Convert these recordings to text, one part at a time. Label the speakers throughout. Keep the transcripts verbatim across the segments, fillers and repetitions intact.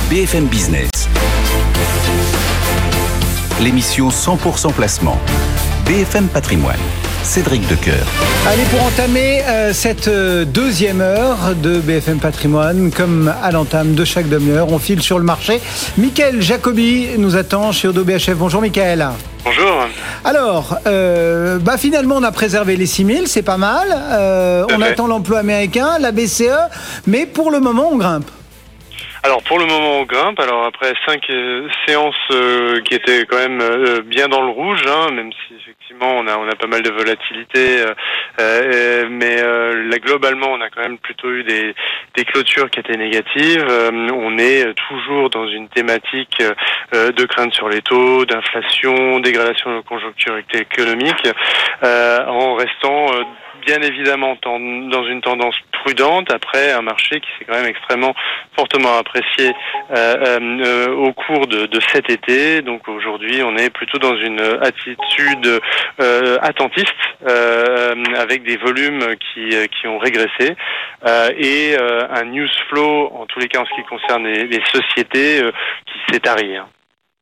Speaker 1: B F M Business. L'émission cent pour cent placement. B F M Patrimoine. Cédric Decoeur.
Speaker 2: Allez, pour entamer euh, cette euh, deuxième heure de B F M Patrimoine, comme à l'entame de chaque demi-heure, on file sur le marché. Mickaël Jacobi nous attend chez Oddo B H F. Bonjour Mickaël.
Speaker 3: Bonjour.
Speaker 2: Alors, euh, bah finalement on a préservé les six mille, c'est pas mal. Euh, on attend l'emploi américain, la B C E, mais pour le moment on grimpe.
Speaker 3: Alors pour le moment on grimpe, alors après cinq euh, séances euh, qui étaient quand même euh, bien dans le rouge, hein, même si effectivement on a on a pas mal de volatilité, euh, euh, mais euh, là globalement on a quand même plutôt eu des des clôtures qui étaient négatives. Euh, on est toujours dans une thématique euh, de crainte sur les taux, d'inflation, dégradation de la conjoncture économique, euh, en restant euh, bien évidemment dans une tendance prudente après un marché qui s'est quand même extrêmement fortement apprécié euh, euh, au cours de, de cet été. Donc aujourd'hui, on est plutôt dans une attitude euh, attentiste euh, avec des volumes qui qui ont régressé euh, et euh, un news flow, en tous les cas en ce qui concerne les, les sociétés, euh, qui s'est tari. Hein.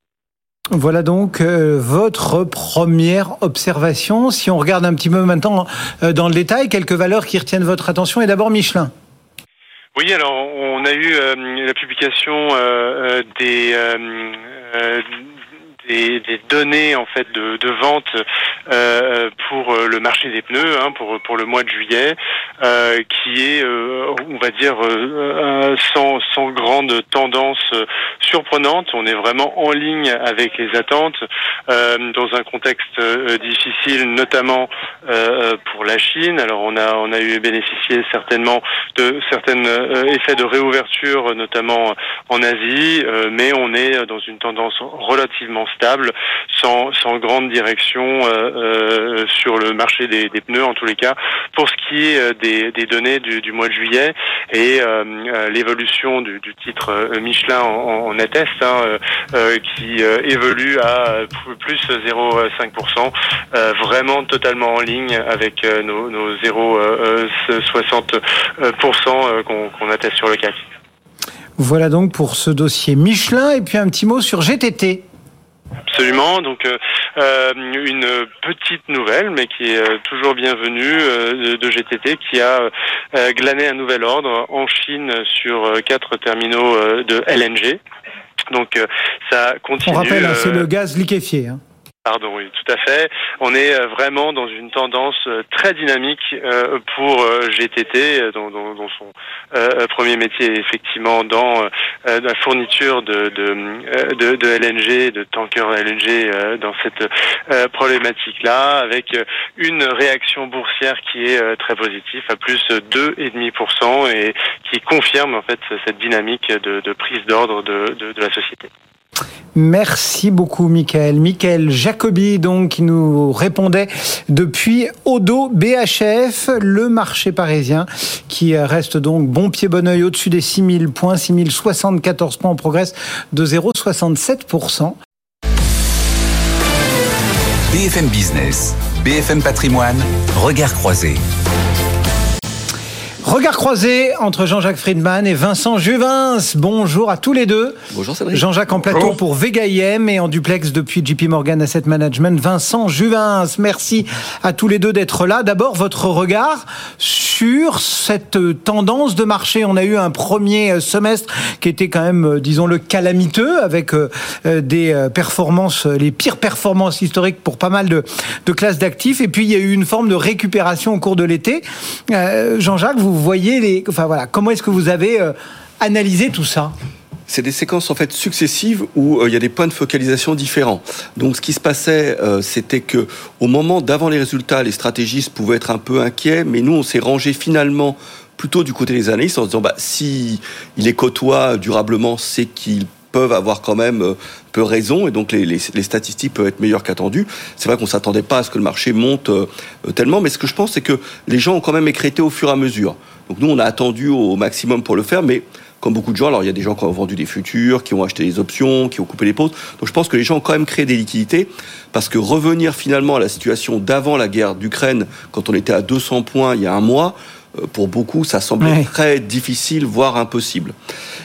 Speaker 2: Voilà donc euh, votre première observation. Si on regarde un petit peu maintenant euh, dans le détail, quelques valeurs qui retiennent votre attention, et d'abord Michelin.
Speaker 3: Oui, alors on a eu euh, la publication euh, des, euh, euh, des des données en fait de, de vente euh, pour le marché des pneus, hein, pour pour le mois de juillet, euh, qui est, euh, on va dire, euh, sans sans grande tendance surprenante. On est vraiment en ligne avec les attentes euh, dans un contexte euh, difficile, notamment euh, pour la Chine. Alors on a on a eu bénéficié certainement de certains euh, effets de réouverture, notamment en Asie, euh, mais on est dans une tendance relativement stable, sans sans grande direction euh, euh, sur le marché des, des pneus, en tous les cas pour ce qui est des, des données du, du mois de juillet, et euh, l'évolution du, du titre Michelin en, en atteste, hein, euh, qui euh, évolue à plus zéro virgule cinq pour cent, euh, vraiment totalement en ligne avec euh, nos, nos zéro virgule soixante pour cent qu'on, qu'on atteste sur le C A C.
Speaker 2: Voilà donc pour ce dossier Michelin. Et puis un petit mot sur G T T.
Speaker 3: Absolument, donc euh, une petite nouvelle, mais qui est euh, toujours bienvenue euh, de G T T, qui a euh, glané un nouvel ordre en Chine sur euh, quatre terminaux euh, de L N G. Donc euh, ça continue.
Speaker 2: On rappelle, hein, c'est
Speaker 3: euh,
Speaker 2: le gaz liquéfié. Hein.
Speaker 3: Pardon, oui, tout à fait. On est vraiment dans une tendance très dynamique pour G T T, dont, dont, dont son euh, premier métier est effectivement dans euh, la fourniture de, de, de, de L N G, de tankers L N G euh, dans cette euh, problématique-là, avec une réaction boursière qui est euh, très positive, à plus deux virgule cinq pour cent, et qui confirme en fait cette dynamique de, de prise d'ordre de, de, de la société.
Speaker 2: Merci beaucoup Mickaël. Mickaël Jacobi donc qui nous répondait depuis Oddo B H F, le marché parisien qui reste donc bon pied bon oeil au-dessus des six mille points, six mille soixante-quatorze points, en progresse de zéro virgule soixante-sept pour cent.
Speaker 1: B F M Business, B F M Patrimoine, regard croisé.
Speaker 2: Regard croisé entre Jean-Jacques Friedman et Vincent Juvins. Bonjour à tous les deux.
Speaker 4: Bonjour Cédric.
Speaker 2: Jean-Jacques en plateau
Speaker 4: Bonjour.
Speaker 2: pour Vega I M et en duplex depuis J P Morgan Asset Management, Vincent Juvins. Merci à tous les deux d'être là. D'abord, votre regard sur cette tendance de marché. On a eu un premier semestre qui était quand même, disons-le, calamiteux, avec des performances, les pires performances historiques pour pas mal de, de classes d'actifs. Et puis, il y a eu une forme de récupération au cours de l'été. Euh, Jean-Jacques, vous voyez les, enfin voilà, comment est-ce que vous avez euh, analysé tout ça ?
Speaker 4: C'est des séquences en fait successives où il euh, y a des points de focalisation différents. Donc ce qui se passait, euh, c'était que au moment d'avant les résultats, les stratégistes pouvaient être un peu inquiets, mais nous on s'est rangé finalement plutôt du côté des analystes en se disant bah si il les côtoie durablement, c'est qu'ils peuvent avoir quand même euh, peu raison, et donc les, les, les statistiques peuvent être meilleures qu'attendues. C'est vrai qu'on s'attendait pas à ce que le marché monte euh, tellement, mais ce que je pense, c'est que les gens ont quand même écrété au fur et à mesure. Donc nous, on a attendu au maximum pour le faire, mais comme beaucoup de gens, alors il y a des gens qui ont vendu des futurs, qui ont acheté des options, qui ont coupé les pauses. Donc je pense que les gens ont quand même créé des liquidités, parce que revenir finalement à la situation d'avant la guerre d'Ukraine, quand on était à deux cents points il y a un mois, pour beaucoup, ça semblait ouais. très difficile, voire impossible.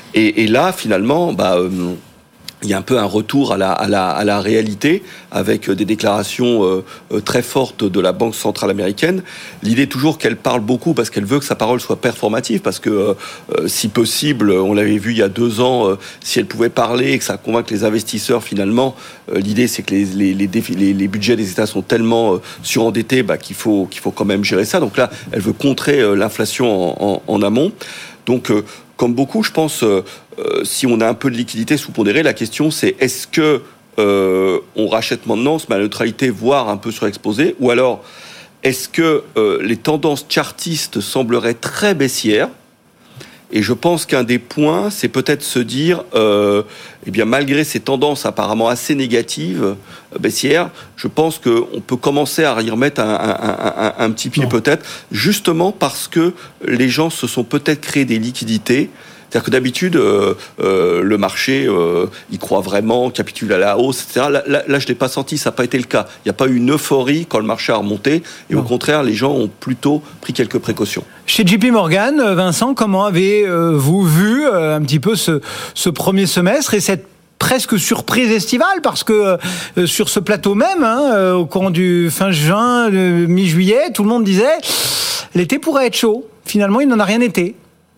Speaker 4: Et, et là, finalement, bah, euh, il y a un peu un retour à la, à la, à la réalité avec des déclarations euh, très fortes de la Banque centrale américaine. L'idée toujours qu'elle parle beaucoup parce qu'elle veut que sa parole soit performative, parce que euh, si possible, on l'avait vu il y a deux ans, euh, si elle pouvait parler et que ça convainque les investisseurs finalement, euh, l'idée c'est que les, les, les, défis, les, les budgets des États sont tellement euh, surendettés bah, qu'il faut, qu'il faut quand même gérer ça. Donc là, elle veut contrer euh, l'inflation en, en, en amont. Donc, euh, comme beaucoup, je pense, euh, euh, si on a un peu de liquidité sous-pondérée, la question c'est est-ce que euh, on rachète maintenant, se met à la neutralité, voire un peu surexposé, ou alors est-ce que euh, les tendances chartistes sembleraient très baissières? Et je pense qu'un des points, c'est peut-être se dire, euh, eh bien, malgré ces tendances apparemment assez négatives, euh, baissières, je pense qu'on peut commencer à y remettre un, un, un, un petit pied non. peut-être, justement parce que les gens se sont peut-être créés des liquidités. C'est-à-dire que d'habitude, euh, euh, le marché, euh, il croit vraiment, capitule à la hausse, et cetera. Là, là, là je ne l'ai pas senti, ça n'a pas été le cas. Il n'y a pas eu une euphorie quand le marché a remonté. Et non. Au contraire, les gens ont plutôt pris quelques précautions.
Speaker 2: Chez J P Morgan, Vincent, comment avez-vous vu euh, un petit peu ce, ce premier semestre et cette presque surprise estivale, parce que euh, sur ce plateau même, hein, euh, au courant du fin juin, euh, mi-juillet, tout le monde disait l'été pourrait être chaud. Finalement, il n'en a rien été.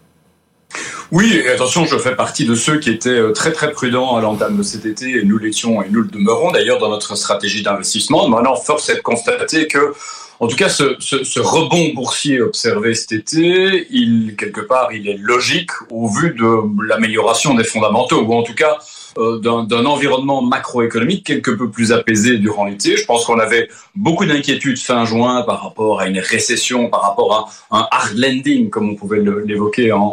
Speaker 5: Oui, et attention, je fais partie de ceux qui étaient très très prudents à l'entame de cet été, et nous l'étions et nous le demeurons d'ailleurs dans notre stratégie d'investissement. Maintenant, force est de constater que, en tout cas, ce, ce, ce rebond boursier observé cet été, il quelque part, il est logique au vu de l'amélioration des fondamentaux, ou en tout cas euh, d'un, d'un environnement macroéconomique quelque peu plus apaisé durant l'été. Je pense qu'on avait beaucoup d'inquiétudes fin juin par rapport à une récession, par rapport à un hard landing, comme on pouvait l'évoquer en, en,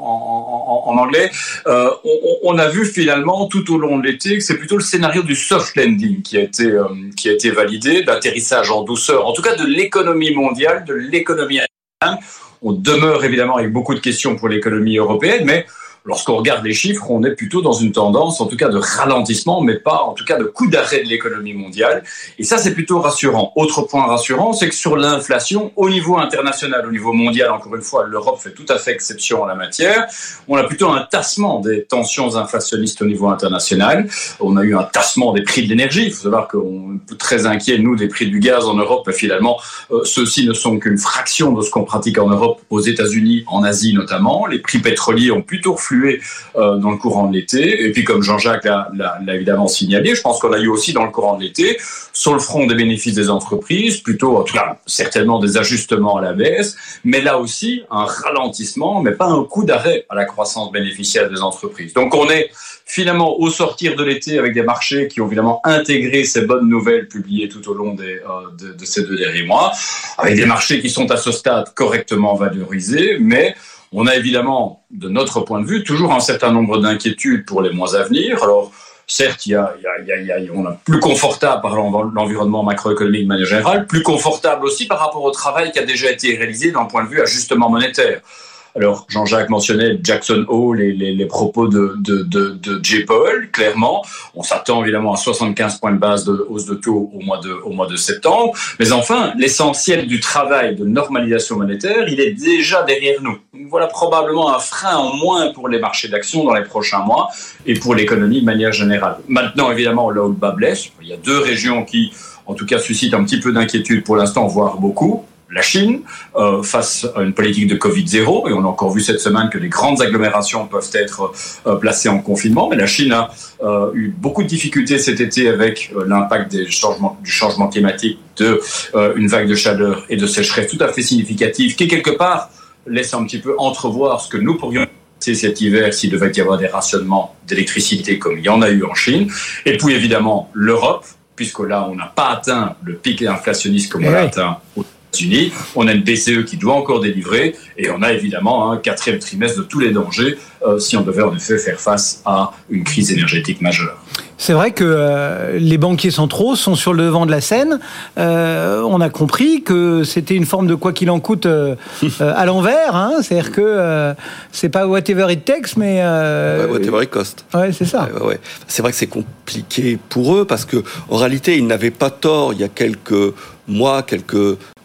Speaker 5: en, en anglais. Euh, on, on a vu finalement tout au long de l'été que c'est plutôt le scénario du soft landing qui a été euh, qui a été validé, d'atterrissage en douceur, en tout cas de l'économie mondiale, de l'économie américaine. On demeure évidemment avec beaucoup de questions pour l'économie européenne, mais lorsqu'on regarde les chiffres, on est plutôt dans une tendance, en tout cas de ralentissement, mais pas en tout cas de coup d'arrêt de l'économie mondiale. Et ça, c'est plutôt rassurant. Autre point rassurant, c'est que sur l'inflation, au niveau international, au niveau mondial, encore une fois, l'Europe fait tout à fait exception en la matière. On a plutôt un tassement des tensions inflationnistes au niveau international. On a eu un tassement des prix de l'énergie. Il faut savoir qu'on est très inquiet, nous, des prix du gaz en Europe. Et finalement, euh, ceux-ci ne sont qu'une fraction de ce qu'on pratique en Europe, aux États-Unis, en Asie notamment. Les prix pétroliers ont plutôt reflué dans le courant de l'été. Et puis, comme Jean-Jacques l'a, l'a, l'a évidemment signalé, je pense qu'on a eu aussi dans le courant de l'été, sur le front des bénéfices des entreprises, plutôt, en tout cas, certainement des ajustements à la baisse, mais là aussi, un ralentissement, mais pas un coup d'arrêt à la croissance bénéficiaire des entreprises. Donc, on est finalement au sortir de l'été avec des marchés qui ont évidemment intégré ces bonnes nouvelles publiées tout au long des, euh, de, de ces deux derniers mois, avec des marchés qui sont à ce stade correctement valorisés, mais on a évidemment, de notre point de vue, toujours un certain nombre d'inquiétudes pour les mois à venir. Alors, certes, il y a, il y a, il y a, on est plus confortable par l'environnement macroéconomique de manière générale, plus confortable aussi par rapport au travail qui a déjà été réalisé d'un point de vue ajustement monétaire. Alors, Jean-Jacques mentionnait Jackson Hole et les, les propos de, de, de, de Jay Powell, clairement. On s'attend évidemment à soixante-quinze points de base de hausse de taux au mois de, au mois de septembre. Mais enfin, l'essentiel du travail de normalisation monétaire, il est déjà derrière nous. Voilà probablement un frein en moins pour les marchés d'actions dans les prochains mois et pour l'économie de manière générale. Maintenant, évidemment, là où le bas blesse, il y a deux régions qui, en tout cas, suscitent un petit peu d'inquiétude pour l'instant, voire beaucoup. La Chine, euh, face à une politique de Covid zéro, et on a encore vu cette semaine que les grandes agglomérations peuvent être euh, placées en confinement, mais la Chine a euh, eu beaucoup de difficultés cet été avec euh, l'impact des changements, du changement climatique, de euh, une vague de chaleur et de sécheresse tout à fait significative, qui quelque part laisse un petit peu entrevoir ce que nous pourrions passer cet hiver s'il devait y avoir des rationnements d'électricité comme il y en a eu en Chine. Et puis évidemment l'Europe, puisque là on n'a pas atteint le pic inflationniste comme on l'a atteint au Unis. On a une B C E qui doit encore délivrer et on a évidemment un quatrième trimestre de tous les dangers euh, si on devait en effet faire face à une crise énergétique majeure.
Speaker 2: C'est vrai que euh, les banquiers centraux sont sur le devant de la scène. Euh, on a compris que c'était une forme de quoi qu'il en coûte euh, euh, à l'envers. Hein. C'est-à-dire que euh, c'est pas whatever it takes, mais euh,
Speaker 4: ouais, whatever it cost.
Speaker 2: Ouais, c'est ça.
Speaker 4: Ouais, ouais. C'est vrai que c'est compliqué pour eux parce que en réalité, ils n'avaient pas tort il y a quelques mois, quelques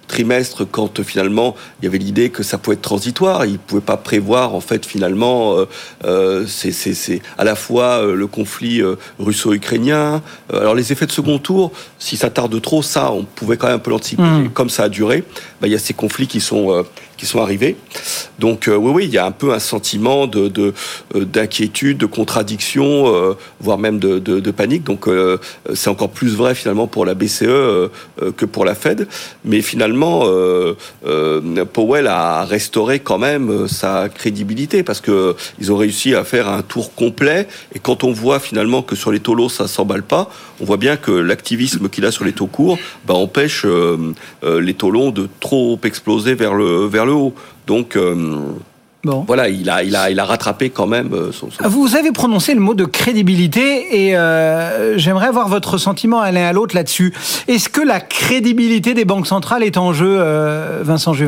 Speaker 4: trimestre, quand finalement il y avait l'idée que ça pouvait être transitoire. Ils ne pouvaient pas prévoir en fait finalement euh, euh, c'est, c'est, c'est à la fois euh, le conflit euh, russo-ukrainien. Euh, alors les effets de second tour, si ça tarde trop, ça on pouvait quand même un peu l'anticiper. Mmh. Comme ça a duré, bah, il y a ces conflits qui sont euh, qui sont arrivés. Donc euh, oui, oui, il y a un peu un sentiment de, de euh, d'inquiétude, de contradiction, euh, voire même de, de, de panique. Donc euh, c'est encore plus vrai finalement pour la B C E euh, euh, que pour la Fed. Mais finalement, euh, euh, Powell a restauré quand même sa crédibilité parce que ils ont réussi à faire un tour complet. Et quand on voit finalement que sur les taux longs ça s'emballe pas, on voit bien que l'activisme qu'il a sur les taux courts bah, empêche euh, euh, les taux longs de trop exploser vers le vers le haut. Donc euh, bon. Voilà, il a, il, a, il a rattrapé quand même son, son...
Speaker 2: Vous avez prononcé le mot de crédibilité et euh, j'aimerais avoir votre sentiment à l'un à l'autre là-dessus. Est-ce que la crédibilité des banques centrales est en jeu, euh, Vincent Juvins ?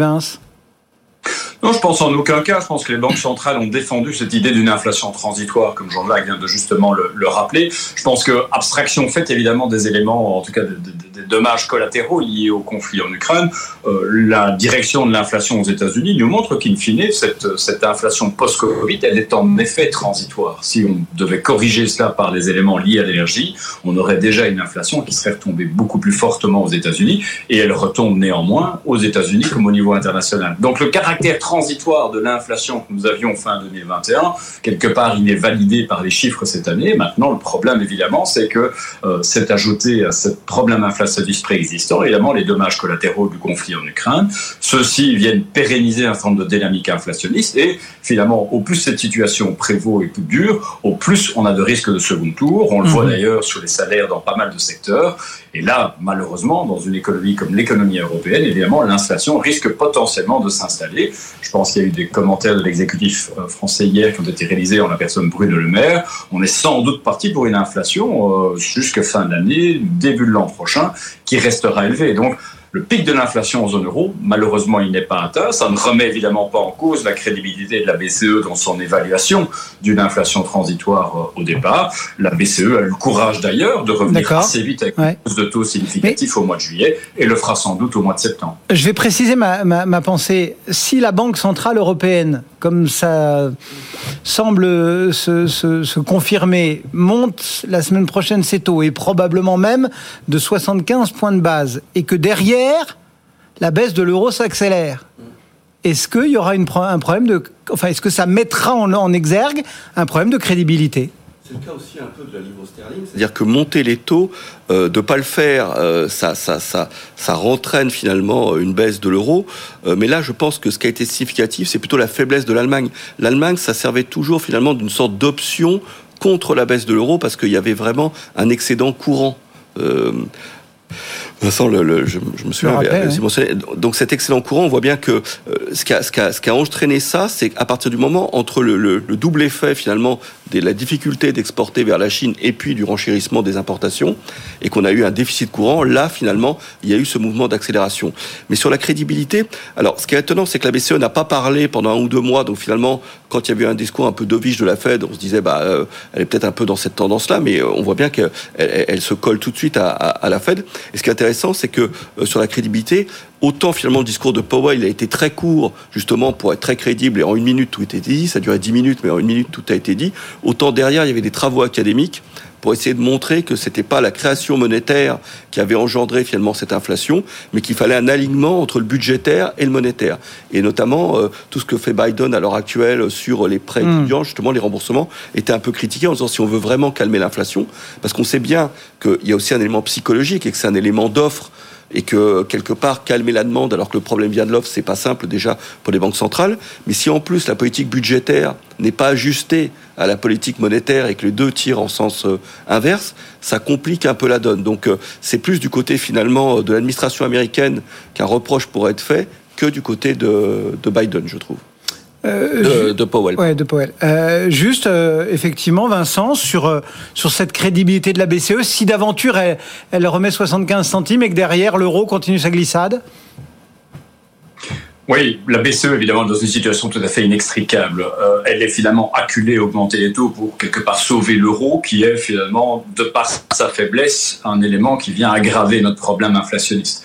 Speaker 5: Non, je pense en aucun cas. Je pense que les banques centrales ont défendu cette idée d'une inflation transitoire, comme Jean-Jacques vient de justement le, le rappeler. Je pense que, abstraction faite évidemment des éléments, en tout cas des, des, des dommages collatéraux liés au conflit en Ukraine, euh, la direction de l'inflation aux États-Unis nous montre qu'in fine, cette, cette inflation post-Covid, elle est en effet transitoire. Si on devait corriger cela par les éléments liés à l'énergie, on aurait déjà une inflation qui serait retombée beaucoup plus fortement aux États-Unis, et elle retombe néanmoins aux États-Unis comme au niveau international. Donc le caractère transitoire de l'inflation que nous avions fin deux mille vingt et un, quelque part, il est validé par les chiffres cette année. Maintenant, le problème, évidemment, c'est que euh, c'est ajouté à ce problème inflationniste préexistant, évidemment, les dommages collatéraux du conflit en Ukraine. Ceux-ci viennent pérenniser un certain nombre de dynamiques inflationnistes et, finalement, au plus cette situation prévaut et plus dure, au plus on a de risques de second tour. On le mmh. voit d'ailleurs sur les salaires dans pas mal de secteurs. Et là, malheureusement, dans une économie comme l'économie européenne, évidemment, l'inflation risque potentiellement de s'installer. Je pense qu'il y a eu des commentaires de l'exécutif français hier qui ont été réalisés en la personne Bruno Le Maire. On est sans doute parti pour une inflation euh, jusqu'à fin d'année, début de l'an prochain, qui restera élevée. Donc, le pic de l'inflation en zone euro, malheureusement, il n'est pas atteint. Ça ne remet évidemment pas en cause la crédibilité de la B C E dans son évaluation d'une inflation transitoire au départ. La B C E a eu le courage d'ailleurs de revenir D'accord. assez vite avec ouais. une hausse de taux significatif Mais... au mois de juillet et le fera sans doute au mois de septembre.
Speaker 2: Je vais préciser ma, ma, ma pensée. Si la Banque Centrale Européenne, comme ça semble se, se, se confirmer, monte la semaine prochaine ses taux et probablement même de soixante-quinze points de base et que derrière la baisse de l'euro s'accélère. Est-ce qu'il y aura une, un problème de... Enfin, est-ce que ça mettra en, en exergue un problème de crédibilité ?
Speaker 4: C'est le cas aussi un peu de la livre sterling. C'est-à-dire que monter les taux, euh, de ne pas le faire, euh, ça, ça, ça, ça rentraîne finalement une baisse de l'euro. Euh, mais là, je pense que ce qui a été significatif, c'est plutôt la faiblesse de l'Allemagne. L'Allemagne, ça servait toujours finalement d'une sorte d'option contre la baisse de l'euro parce qu'il y avait vraiment un excédent courant. Euh, Vincent, le, le, je, je me souviens, rappelle, avait, ouais. donc cet excellent courant, on voit bien que euh, ce, qui a, ce, qui a, ce qui a entraîné ça, c'est qu'à partir du moment entre le, le, le double effet finalement de la difficulté d'exporter vers la Chine et puis du renchérissement des importations, et qu'on a eu un déficit courant, là finalement il y a eu ce mouvement d'accélération. Mais sur la crédibilité, alors ce qui est étonnant, c'est que la B C E n'a pas parlé pendant un ou deux mois, donc finalement quand il y avait un discours un peu dovish de la Fed, on se disait bah euh, elle est peut-être un peu dans cette tendance-là, mais on voit bien qu'elle elle, elle se colle tout de suite à, à, à la Fed. Et ce qui est intéressant, c'est que euh, sur la crédibilité, autant finalement le discours de Powell il a été très court, justement pour être très crédible, et en une minute tout a été dit, ça a duré dix minutes, mais en une minute tout a été dit, autant derrière il y avait des travaux académiques pour essayer de montrer que c'était pas la création monétaire qui avait engendré finalement cette inflation, mais qu'il fallait un alignement entre le budgétaire et le monétaire. Et notamment, euh, tout ce que fait Biden à l'heure actuelle sur les prêts mmh. étudiants, justement les remboursements, était un peu critiqué en disant si on veut vraiment calmer l'inflation, parce qu'on sait bien qu'il y a aussi un élément psychologique et que c'est un élément d'offre, et que, quelque part, calmer la demande, alors que le problème vient de l'offre, c'est pas simple, déjà, pour les banques centrales. Mais si, en plus, la politique budgétaire n'est pas ajustée à la politique monétaire et que les deux tirent en sens euh, inverse, ça complique un peu la donne. Donc, euh, c'est plus du côté, finalement, de l'administration américaine qu'un reproche pourrait être fait que du côté de, de Biden, je trouve. Euh, de, de Powell.
Speaker 2: Ouais, de Powell. Euh, juste, euh, effectivement, Vincent, sur euh, sur cette crédibilité de la B C E, si d'aventure elle, elle remet soixante-quinze centimes et que derrière l'euro continue sa glissade.
Speaker 5: Oui, la B C E, évidemment, dans une situation tout à fait inextricable. Euh, elle est finalement acculée à augmenter les taux pour, quelque part, sauver l'euro, qui est finalement, de par sa faiblesse, un élément qui vient aggraver notre problème inflationniste.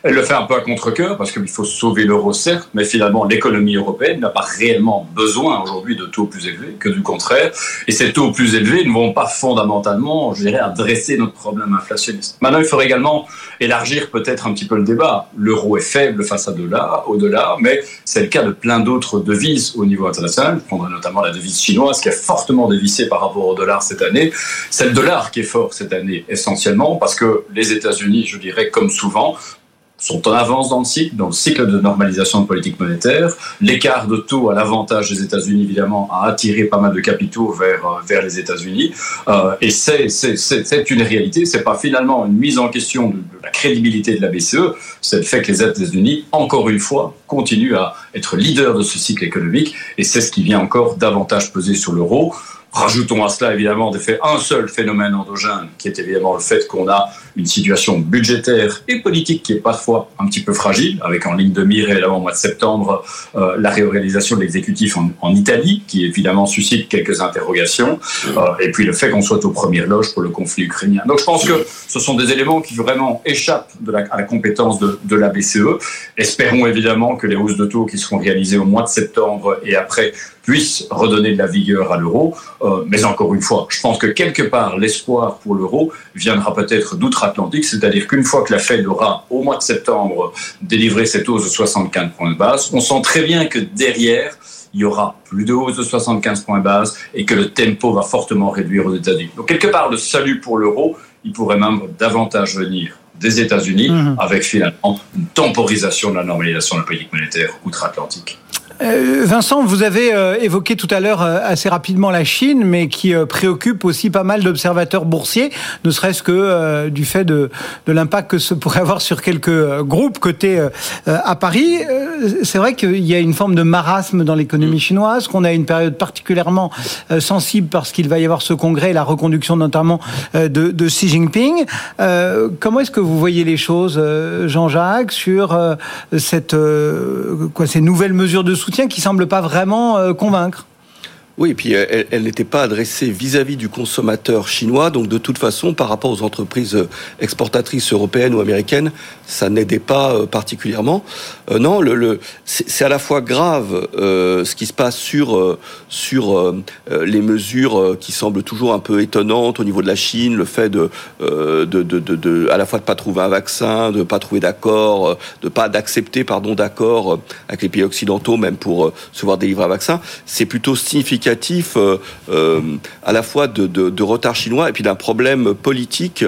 Speaker 5: Elle le fait un peu à contre-cœur parce qu'il faut sauver l'euro, certes, mais finalement, l'économie européenne n'a pas réellement besoin aujourd'hui de taux plus élevés que du contraire. Et ces taux plus élevés ne vont pas fondamentalement, je dirais, adresser notre problème inflationniste. Maintenant, il faudrait également élargir peut-être un petit peu le débat. L'euro est faible face à dollar, au dollar, mais c'est le cas de plein d'autres devises au niveau international. Je prendrai notamment la devise chinoise qui est fortement dévissée par rapport au dollar cette année. C'est le dollar qui est fort cette année, essentiellement parce que les États-Unis, je dirais, comme souvent, sont en avance dans le cycle, dans le cycle de normalisation de politique monétaire. L'écart de taux à l'avantage des États-Unis, évidemment, a attiré pas mal de capitaux vers, vers les États-Unis. Euh, et c'est, c'est, c'est, c'est une réalité. C'est pas finalement une mise en question de, de la crédibilité de la B C E. C'est le fait que les États-Unis, encore une fois, continuent à être leaders de ce cycle économique. Et c'est ce qui vient encore davantage peser sur l'euro. Rajoutons à cela évidemment des faits, un seul phénomène endogène qui est évidemment le fait qu'on a une situation budgétaire et politique qui est parfois un petit peu fragile, avec en ligne de mire évidemment au mois de septembre euh, la réorganisation de l'exécutif en, en Italie qui évidemment suscite quelques interrogations euh, et puis le fait qu'on soit aux premières loges pour le conflit ukrainien. Donc je pense que ce sont des éléments qui vraiment échappent de la, à la compétence de, de la B C E. Espérons évidemment que les hausses de taux qui seront réalisées au mois de septembre et après puissent redonner de la vigueur à l'euro. Euh, mais encore une fois, je pense que quelque part, l'espoir pour l'euro viendra peut-être d'outre-Atlantique, c'est-à-dire qu'une fois que la Fed aura, au mois de septembre, délivré cette hausse de soixante-quinze points de base, on sent très bien que derrière, il y aura plus de hausse de soixante-quinze points de base et que le tempo va fortement réduire aux États-Unis. Donc quelque part, le salut pour l'euro, il pourrait même davantage venir des États-Unis, mmh. avec finalement une temporisation de la normalisation de la politique monétaire outre-Atlantique.
Speaker 2: Euh, Vincent, vous avez euh, évoqué tout à l'heure euh, assez rapidement la Chine, mais qui euh, préoccupe aussi pas mal d'observateurs boursiers, ne serait-ce que euh, du fait de, de l'impact que ce pourrait avoir sur quelques euh, groupes cotés euh, à Paris. Euh, c'est vrai qu'il y a une forme de marasme dans l'économie chinoise, qu'on a une période particulièrement euh, sensible parce qu'il va y avoir ce congrès et la reconduction notamment euh, de, de Xi Jinping. Euh, comment est-ce que vous voyez les choses, euh, Jean-Jacques, sur euh, cette, euh, quoi, ces nouvelles mesures de soutien qui ne semble pas vraiment euh, convaincre?
Speaker 4: Oui, et puis elle, elle n'était pas adressée vis-à-vis du consommateur chinois, donc de toute façon, par rapport aux entreprises exportatrices européennes ou américaines, ça n'aidait pas euh, particulièrement. Euh, non, le, le, c'est, c'est à la fois grave euh, ce qui se passe sur euh, sur euh, les mesures euh, qui semblent toujours un peu étonnantes au niveau de la Chine, le fait de euh, de, de, de, de à la fois de pas trouver un vaccin, de pas trouver d'accord, de pas d'accepter pardon d'accord avec les pays occidentaux, même pour euh, se voir délivrer un vaccin, c'est plutôt significatif. Euh, euh, à la fois de, de, de retard chinois et puis d'un problème politique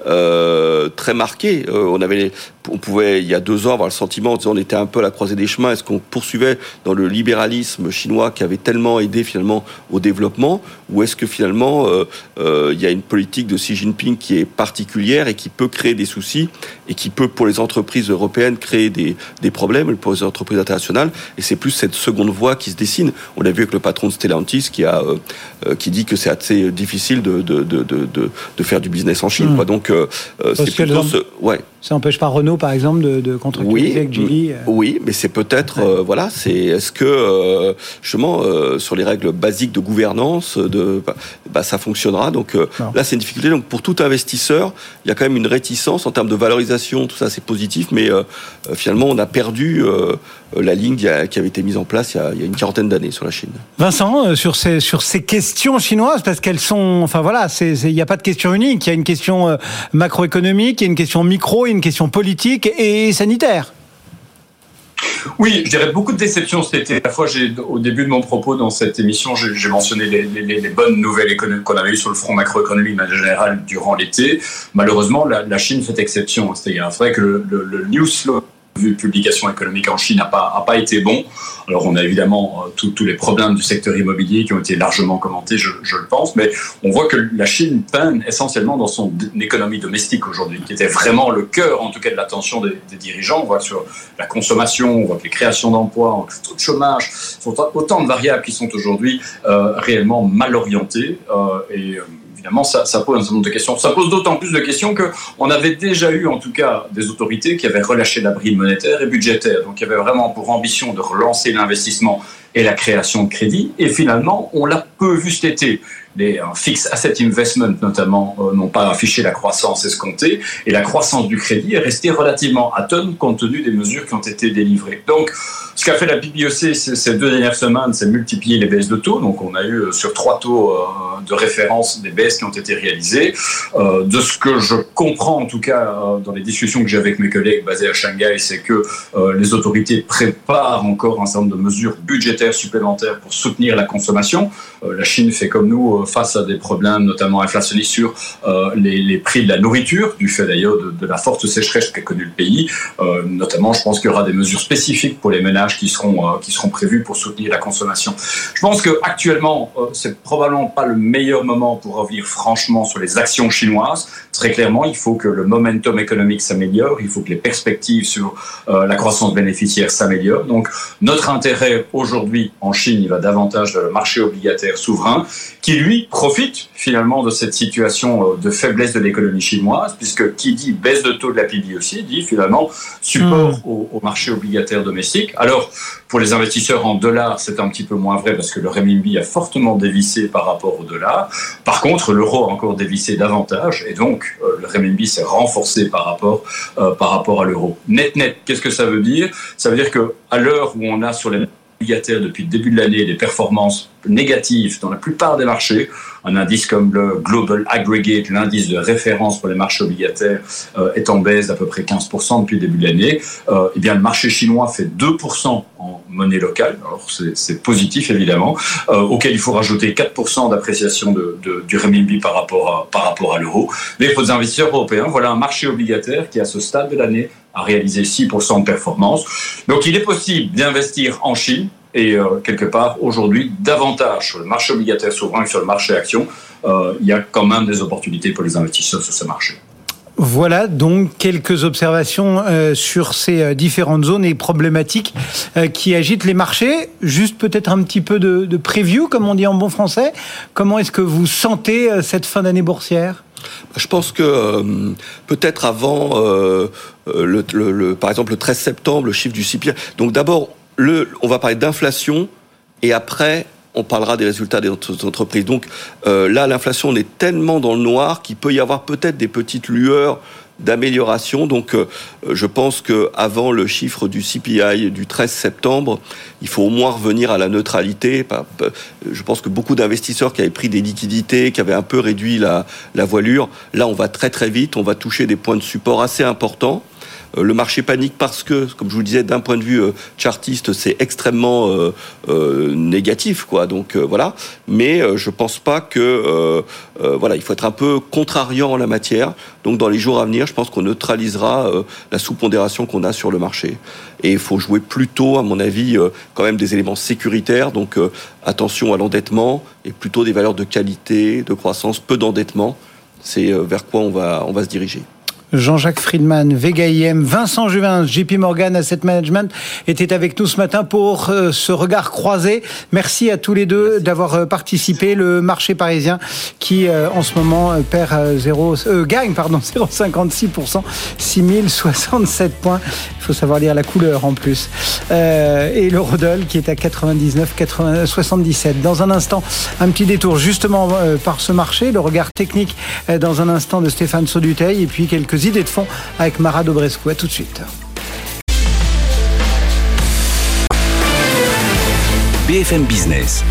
Speaker 4: euh, très marqué. Euh, on avait, on pouvait il y a deux ans avoir le sentiment, on était un peu à la croisée des chemins. Est-ce qu'on poursuivait dans le libéralisme chinois qui avait tellement aidé finalement au développement, ou est-ce que finalement euh, euh, il y a une politique de Xi Jinping qui est particulière et qui peut créer des soucis et qui peut pour les entreprises européennes créer des, des problèmes pour les entreprises internationales? Et c'est plus cette seconde voie qui se dessine. On l'a vu avec le patron de Stellantis qui a euh, qui dit que c'est assez difficile de de de de, de faire du business en Chine. Mmh. Quoi. Donc euh, c'est plutôt ce, ouais.
Speaker 2: Ça n'empêche pas Renault, par exemple, de, de contractualiser
Speaker 4: oui,
Speaker 2: avec Geely. Euh...
Speaker 4: Oui, mais c'est peut-être, ouais. euh, voilà, c'est est-ce que euh, justement euh, sur les règles basiques de gouvernance, de, bah, bah ça fonctionnera. Donc euh, là, c'est une difficulté. Donc pour tout investisseur, il y a quand même une réticence en termes de valorisation. Tout ça, c'est positif, mais euh, finalement, on a perdu euh, la ligne qui, a, qui avait été mise en place il y a, il y a une quarantaine d'années sur la Chine.
Speaker 2: Vincent, euh, sur ces sur ces questions chinoises, parce qu'elles sont, enfin voilà, c'est il n'y a pas de question unique. Il y a une question euh, macroéconomique, il y a une question micro, une question politique et sanitaire.
Speaker 5: Oui, je dirais beaucoup de déceptions cet été. À la fois, j'ai, au début de mon propos dans cette émission, j'ai, j'ai mentionné les, les, les bonnes nouvelles qu'on avait eues sur le front macroéconomique en général durant l'été. Malheureusement, la, la Chine fait exception. C'est-à-dire, c'est vrai que le, le, le news flow de publication économique en Chine n'a pas, a pas été bon. Alors, on a évidemment euh, tous les problèmes du secteur immobilier qui ont été largement commentés, je, je le pense, mais on voit que la Chine peine essentiellement dans son d- économie domestique aujourd'hui, qui était vraiment le cœur, en tout cas, de l'attention des, des dirigeants. On voit sur la consommation, on voit que les créations d'emplois, on voit que le taux de chômage, sont autant de variables qui sont aujourd'hui euh, réellement mal orientées euh, et euh, évidemment, ça, ça pose un certain nombre de questions. Ça pose d'autant plus de questions qu'on avait déjà eu, en tout cas, des autorités qui avaient relâché la bride monétaire et budgétaire. Donc, il y avait vraiment pour ambition de relancer l'investissement et la création de crédit. Et finalement, on l'a peu vu cet été. les un fixed asset investment notamment euh, n'ont pas affiché la croissance escomptée et la croissance du crédit est restée relativement atone compte tenu des mesures qui ont été délivrées. Donc, ce qu'a fait la B B O C ces deux dernières semaines, c'est multiplier les baisses de taux. Donc, on a eu sur trois taux euh, de référence des baisses qui ont été réalisées. Euh, de ce que je comprends, en tout cas, euh, dans les discussions que j'ai avec mes collègues basés à Shanghai, c'est que euh, les autorités préparent encore un certain nombre de mesures budgétaires supplémentaires pour soutenir la consommation. Euh, la Chine fait comme nous euh, face à des problèmes, notamment inflationnistes, sur euh, les, les prix de la nourriture, du fait d'ailleurs de, de la forte sécheresse qu'a connue le pays. Euh, notamment, je pense qu'il y aura des mesures spécifiques pour les ménages qui seront, euh, qui seront prévues pour soutenir la consommation. Je pense qu'actuellement, euh, c'est probablement pas le meilleur moment pour revenir franchement sur les actions chinoises. Très clairement, il faut que le momentum économique s'améliore, il faut que les perspectives sur euh, la croissance bénéficiaire s'améliorent. Donc, notre intérêt aujourd'hui en Chine, il va davantage vers le marché obligataire souverain, qui lui profite finalement de cette situation de faiblesse de l'économie chinoise, puisque qui dit baisse de taux de la P B aussi dit finalement support mmh. au, au marché obligataire domestique. Alors, pour les investisseurs en dollars, c'est un petit peu moins vrai parce que le renminbi a fortement dévissé par rapport au dollar. Par contre, l'euro a encore dévissé davantage et donc euh, le renminbi s'est renforcé par rapport, euh, par rapport à l'euro. Net net, qu'est-ce que ça veut dire ? Ça veut dire qu'à l'heure où on a sur les obligataires depuis le début de l'année des performances négatives dans la plupart des marchés, un indice comme le Global Aggregate, l'indice de référence pour les marchés obligataires, euh, est en baisse d'à peu près quinze pour cent depuis le début de l'année. Euh, eh bien, le marché chinois fait deux pour cent en monnaie locale. Alors, c'est, c'est positif, évidemment, euh, auquel il faut rajouter quatre pour cent d'appréciation de, de, du renminbi par rapport à, par rapport à l'euro. Mais pour les investisseurs européens, voilà un marché obligataire qui, à ce stade de l'année, a réalisé six pour cent de performance. Donc, il est possible d'investir en Chine et euh, quelque part, aujourd'hui, davantage sur le marché obligataire souverain que sur le marché action. Euh, il y a quand même des opportunités pour les investisseurs sur ce marché.
Speaker 2: Voilà donc quelques observations euh, sur ces euh, différentes zones et problématiques euh, qui agitent les marchés. Juste peut-être un petit peu de, de preview, comme on dit en bon français. Comment est-ce que vous sentez euh, cette fin d'année boursière ?
Speaker 4: Je pense que euh, peut-être avant, euh, le, le, le, par exemple, le treize septembre, le chiffre du C P I. Donc d'abord, le, on va parler d'inflation et après, on parlera des résultats des entreprises. Donc euh, là, l'inflation, on est tellement dans le noir qu'il peut y avoir peut-être des petites lueurs d'amélioration. Donc euh, je pense qu'avant le chiffre du C P I du treize septembre, il faut au moins revenir à la neutralité. Je pense que beaucoup d'investisseurs qui avaient pris des liquidités, qui avaient un peu réduit la, la voilure, là on va très très vite, on va toucher des points de support assez importants. Le marché panique parce que, comme je vous le disais, d'un point de vue euh, chartiste, c'est extrêmement euh, euh, négatif, quoi. Donc euh, voilà. Mais euh, je pense pas que euh, euh, voilà, il faut être un peu contrariant en la matière. Donc dans les jours à venir, je pense qu'on neutralisera euh, la sous-pondération qu'on a sur le marché. Et il faut jouer plutôt, à mon avis, euh, quand même des éléments sécuritaires. Donc euh, attention à l'endettement et plutôt des valeurs de qualité, de croissance, peu d'endettement. C'est euh, vers quoi on va on va se diriger.
Speaker 2: Jean-Jacques Friedman, Vega I M, Vincent Juvin, J P Morgan Asset Management étaient avec nous ce matin pour euh, ce regard croisé. Merci à tous les deux Merci. d'avoir euh, participé. Le marché parisien qui euh, en ce moment euh, perd euh, zéro, euh, gagne pardon zéro virgule cinquante-six pour cent, six mille soixante-sept points. Il faut savoir lire la couleur en plus. Euh, et l'eurodoll qui est à quatre-vingt-dix-neuf virgule soixante-dix-sept. Dans un instant, un petit détour justement euh, par ce marché, le regard technique euh, dans un instant de Stéphane Sauduteil et puis quelques idées de fond avec Mara Dobrescu. À tout de suite.
Speaker 1: B F M Business.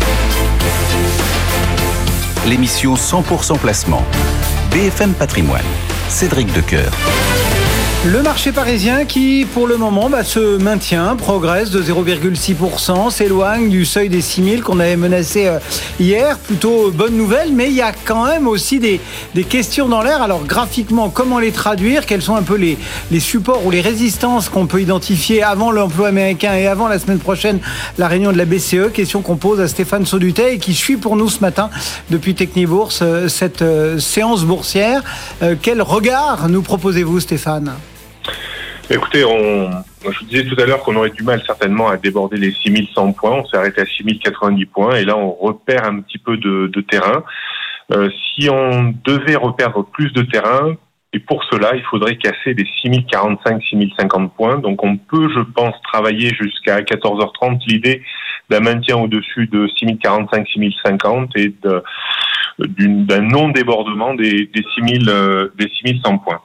Speaker 1: L'émission cent pour cent placement. B F M Patrimoine. Cédric Decoeur.
Speaker 2: Le marché parisien qui, pour le moment, bah, se maintient, progresse de zéro virgule six pour cent, s'éloigne du seuil des six mille qu'on avait menacé euh, hier. Plutôt bonne nouvelle, mais il y a quand même aussi des, des questions dans l'air. Alors, graphiquement, comment les traduire ? Quels sont un peu les, les supports ou les résistances qu'on peut identifier avant l'emploi américain et avant la semaine prochaine, la réunion de la B C E ? Question qu'on pose à Stéphane Sauduteil qui suit pour nous ce matin, depuis Technibourse, euh, cette euh, séance boursière. Euh, quel regard nous proposez-vous, Stéphane ?
Speaker 6: Écoutez, on, je vous disais tout à l'heure qu'on aurait du mal certainement à déborder les six mille cent points. On s'est arrêté à six mille quatre-vingt-dix points et là on repère un petit peu de, de terrain. Euh, si on devait reperdre plus de terrain, et pour cela, il faudrait casser les six mille quarante-cinq, six mille cinquante points. Donc on peut, je pense, travailler jusqu'à quatorze heures trente. L'idée d'un maintien au-dessus de six mille quarante-cinq, six mille cinquante et de d'une, d'un non-débordement des, des six mille, euh, des six mille cent points.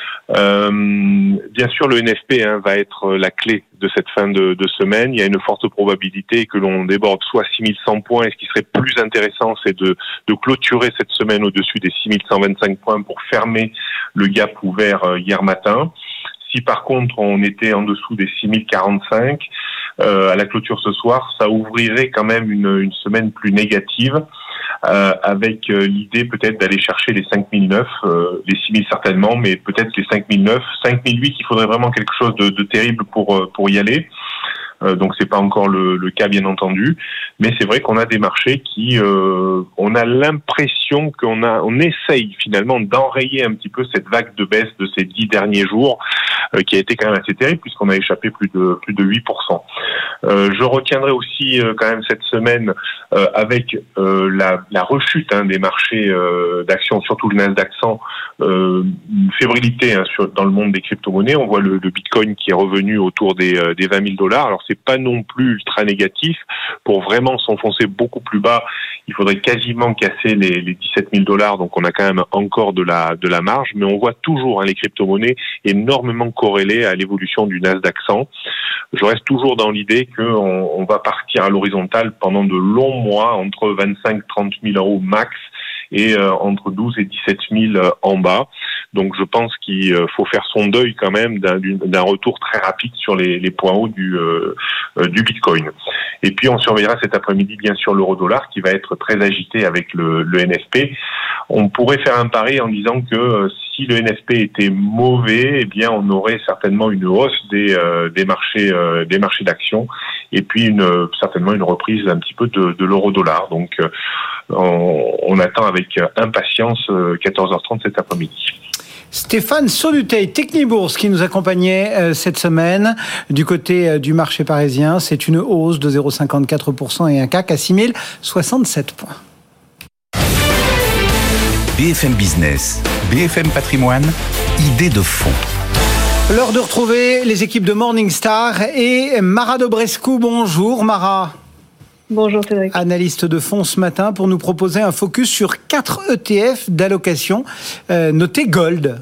Speaker 6: Euh, bien sûr, le N F P hein, va être la clé de cette fin de, de semaine. Il y a une forte probabilité que l'on déborde soit six mille cent points, et ce qui serait plus intéressant, c'est de, de clôturer cette semaine au-dessus des six mille cent vingt-cinq points pour fermer le gap ouvert hier matin. Si par contre on était en dessous des six mille quarante-cinq euh, à la clôture ce soir, ça ouvrirait quand même une, une semaine plus négative. Euh, avec euh, l'idée peut-être d'aller chercher les cinq mille neuf, euh, les six mille certainement, mais peut-être les cinq mille neuf, cinq mille huit, il faudrait vraiment quelque chose de, de terrible pour euh, pour y aller. Euh, donc c'est pas encore le, le cas bien entendu, mais c'est vrai qu'on a des marchés qui, euh, on a l'impression qu'on a, on essaye finalement d'enrayer un petit peu cette vague de baisse de ces dix derniers jours, euh, qui a été quand même assez terrible puisqu'on a échappé plus de plus de huit pour cent. Euh, je retiendrai aussi euh, quand même cette semaine euh, avec euh, la, la rechute hein, des marchés euh, d'actions, surtout le Nasdaq cent, euh, une fébrilité hein, sur, dans le monde des crypto-monnaies. On voit le, le Bitcoin qui est revenu autour des, euh, des vingt mille dollars. Alors c'est pas non plus ultra négatif. Pour vraiment s'enfoncer beaucoup plus bas, il faudrait quasiment casser les, les dix-sept mille dollars. Donc on a quand même encore de la de la marge, mais on voit toujours hein, les crypto-monnaies énormément corrélées à l'évolution du Nasdaq cent. Je reste toujours dans l'idée qu'on on va partir à l'horizontale pendant de longs mois, entre vingt-cinq à trente mille euros max, et euh, entre douze et dix-sept mille en bas. Donc je pense qu'il faut faire son deuil quand même d'un, d'un retour très rapide sur les, les points hauts du, euh, du Bitcoin. Et puis on surveillera cet après-midi bien sûr l'euro-dollar qui va être très agité avec le, le N F P. On pourrait faire un pari en disant que si le N F P était mauvais, eh bien on aurait certainement une hausse des, euh, des marchés euh, des marchés d'actions, et puis une, certainement une reprise un petit peu de, de l'euro-dollar. Donc euh, on, on attend avec impatience euh, quatorze heures trente cet après-midi.
Speaker 2: Stéphane Sauduteil, Technibourse, qui nous accompagnait euh, cette semaine du côté euh, du marché parisien. C'est une hausse de zéro virgule cinquante-quatre pour cent et un C A C à six mille soixante-sept points.
Speaker 1: B F M Business, B F M Patrimoine, idée de fond.
Speaker 2: L'heure de retrouver les équipes de Morningstar et Mara Dobrescu. Bonjour Mara.
Speaker 7: Bonjour Cédric.
Speaker 2: Analyste de fonds ce matin pour nous proposer un focus sur quatre E T F d'allocation euh, notés Gold.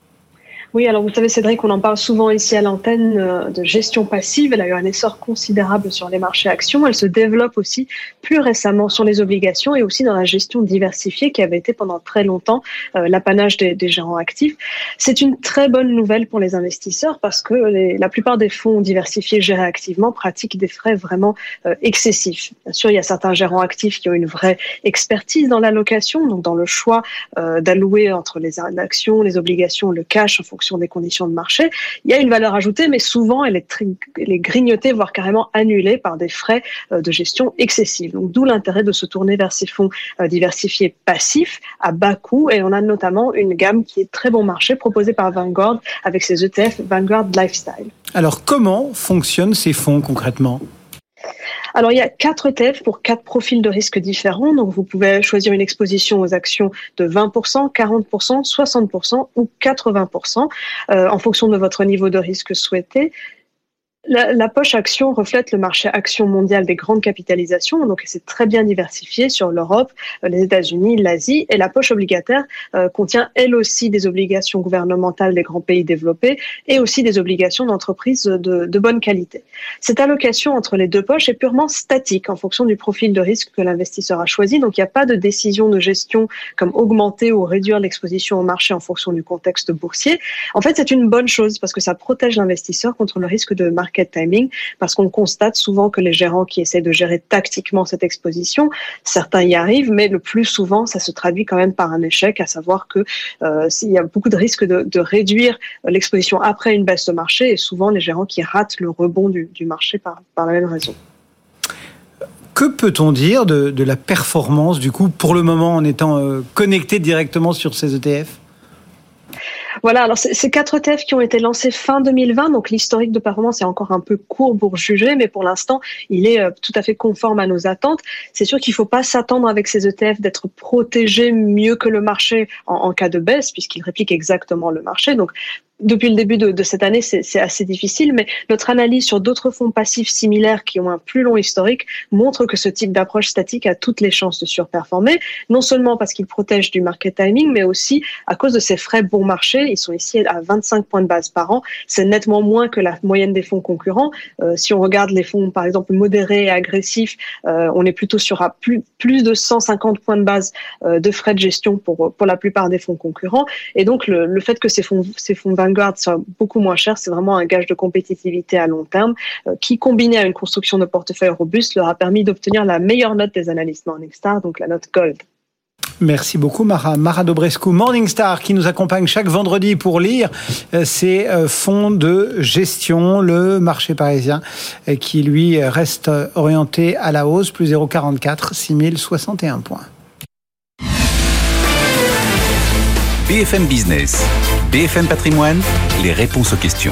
Speaker 7: Oui, alors vous savez Cédric, on en parle souvent ici à l'antenne euh, de gestion passive. Elle a eu un essor considérable sur les marchés actions. Elle se développe aussi plus récemment sur les obligations et aussi dans la gestion diversifiée qui avait été pendant très longtemps euh, l'apanage des, des gérants actifs. C'est une très bonne nouvelle pour les investisseurs parce que les, la plupart des fonds diversifiés gérés activement pratiquent des frais vraiment euh, excessifs. Bien sûr, il y a certains gérants actifs qui ont une vraie expertise dans l'allocation, donc dans le choix euh, d'allouer entre les actions, les obligations, le cash en fonction des conditions de marché. Il y a une valeur ajoutée, mais souvent elle est, tri- elle est grignotée, voire carrément annulée par des frais euh, de gestion excessifs. Donc d'où l'intérêt de se tourner vers ces fonds euh, diversifiés passifs à bas coût. Et on a notamment une gamme qui est très bon marché proposée par Vanguard avec ses E T F Vanguard Lifestyle.
Speaker 2: Alors comment fonctionnent ces fonds concrètement ?
Speaker 7: Alors, il y a quatre E T F pour quatre profils de risque différents. Donc, vous pouvez choisir une exposition aux actions de vingt pour cent, quarante pour cent, soixante pour cent ou quatre-vingts pour cent euh, en fonction de votre niveau de risque souhaité. La, la poche action reflète le marché action mondial des grandes capitalisations, donc c'est très bien diversifié sur l'Europe, les États-Unis, l'Asie, et la poche obligataire euh, contient elle aussi des obligations gouvernementales des grands pays développés et aussi des obligations d'entreprises de, de bonne qualité. Cette allocation entre les deux poches est purement statique en fonction du profil de risque que l'investisseur a choisi, donc il n'y a pas de décision de gestion comme augmenter ou réduire l'exposition au marché en fonction du contexte boursier. En fait, c'est une bonne chose parce que ça protège l'investisseur contre le risque de market timing, parce qu'on constate souvent que les gérants qui essaient de gérer tactiquement cette exposition, certains y arrivent, mais le plus souvent, ça se traduit quand même par un échec, à savoir que euh, il y a beaucoup de risques de, de réduire l'exposition après une baisse de marché, et souvent les gérants qui ratent le rebond du, du marché par, par la même raison.
Speaker 2: Que peut-on dire de, de la performance, du coup, pour le moment, en étant euh, connecté directement sur ces E T F ?
Speaker 7: Voilà, alors ces quatre E T F qui ont été lancés fin deux mille vingt, donc l'historique de performance est encore un peu court pour juger, mais pour l'instant, il est tout à fait conforme à nos attentes. C'est sûr qu'il ne faut pas s'attendre avec ces E T F d'être protégés mieux que le marché en, en cas de baisse, puisqu'ils répliquent exactement le marché. Donc, depuis le début de, de cette année, c'est, c'est assez difficile, mais notre analyse sur d'autres fonds passifs similaires qui ont un plus long historique montre que ce type d'approche statique a toutes les chances de surperformer, non seulement parce qu'il protège du market timing, mais aussi à cause de ses frais bon marché. Ils sont ici à vingt-cinq points de base par an. C'est nettement moins que la moyenne des fonds concurrents. Euh, si on regarde les fonds, par exemple, modérés et agressifs, euh, on est plutôt sur à plus, plus de cent cinquante points de base euh, de frais de gestion pour, pour la plupart des fonds concurrents. Et donc, le, le fait que ces fonds, ces fonds Vanguard soit beaucoup moins cher, c'est vraiment un gage de compétitivité à long terme euh, qui, combiné à une construction de portefeuille robuste, leur a permis d'obtenir la meilleure note des analystes Morningstar, donc la note Gold.
Speaker 2: Merci beaucoup Mara. Mara Dobrescu, Morningstar, qui nous accompagne chaque vendredi pour lire ces fonds de gestion, le marché parisien qui lui reste orienté à la hausse, plus zéro virgule quarante-quatre, six mille soixante et un points.
Speaker 1: B F M Business, B F M Patrimoine, les réponses aux questions.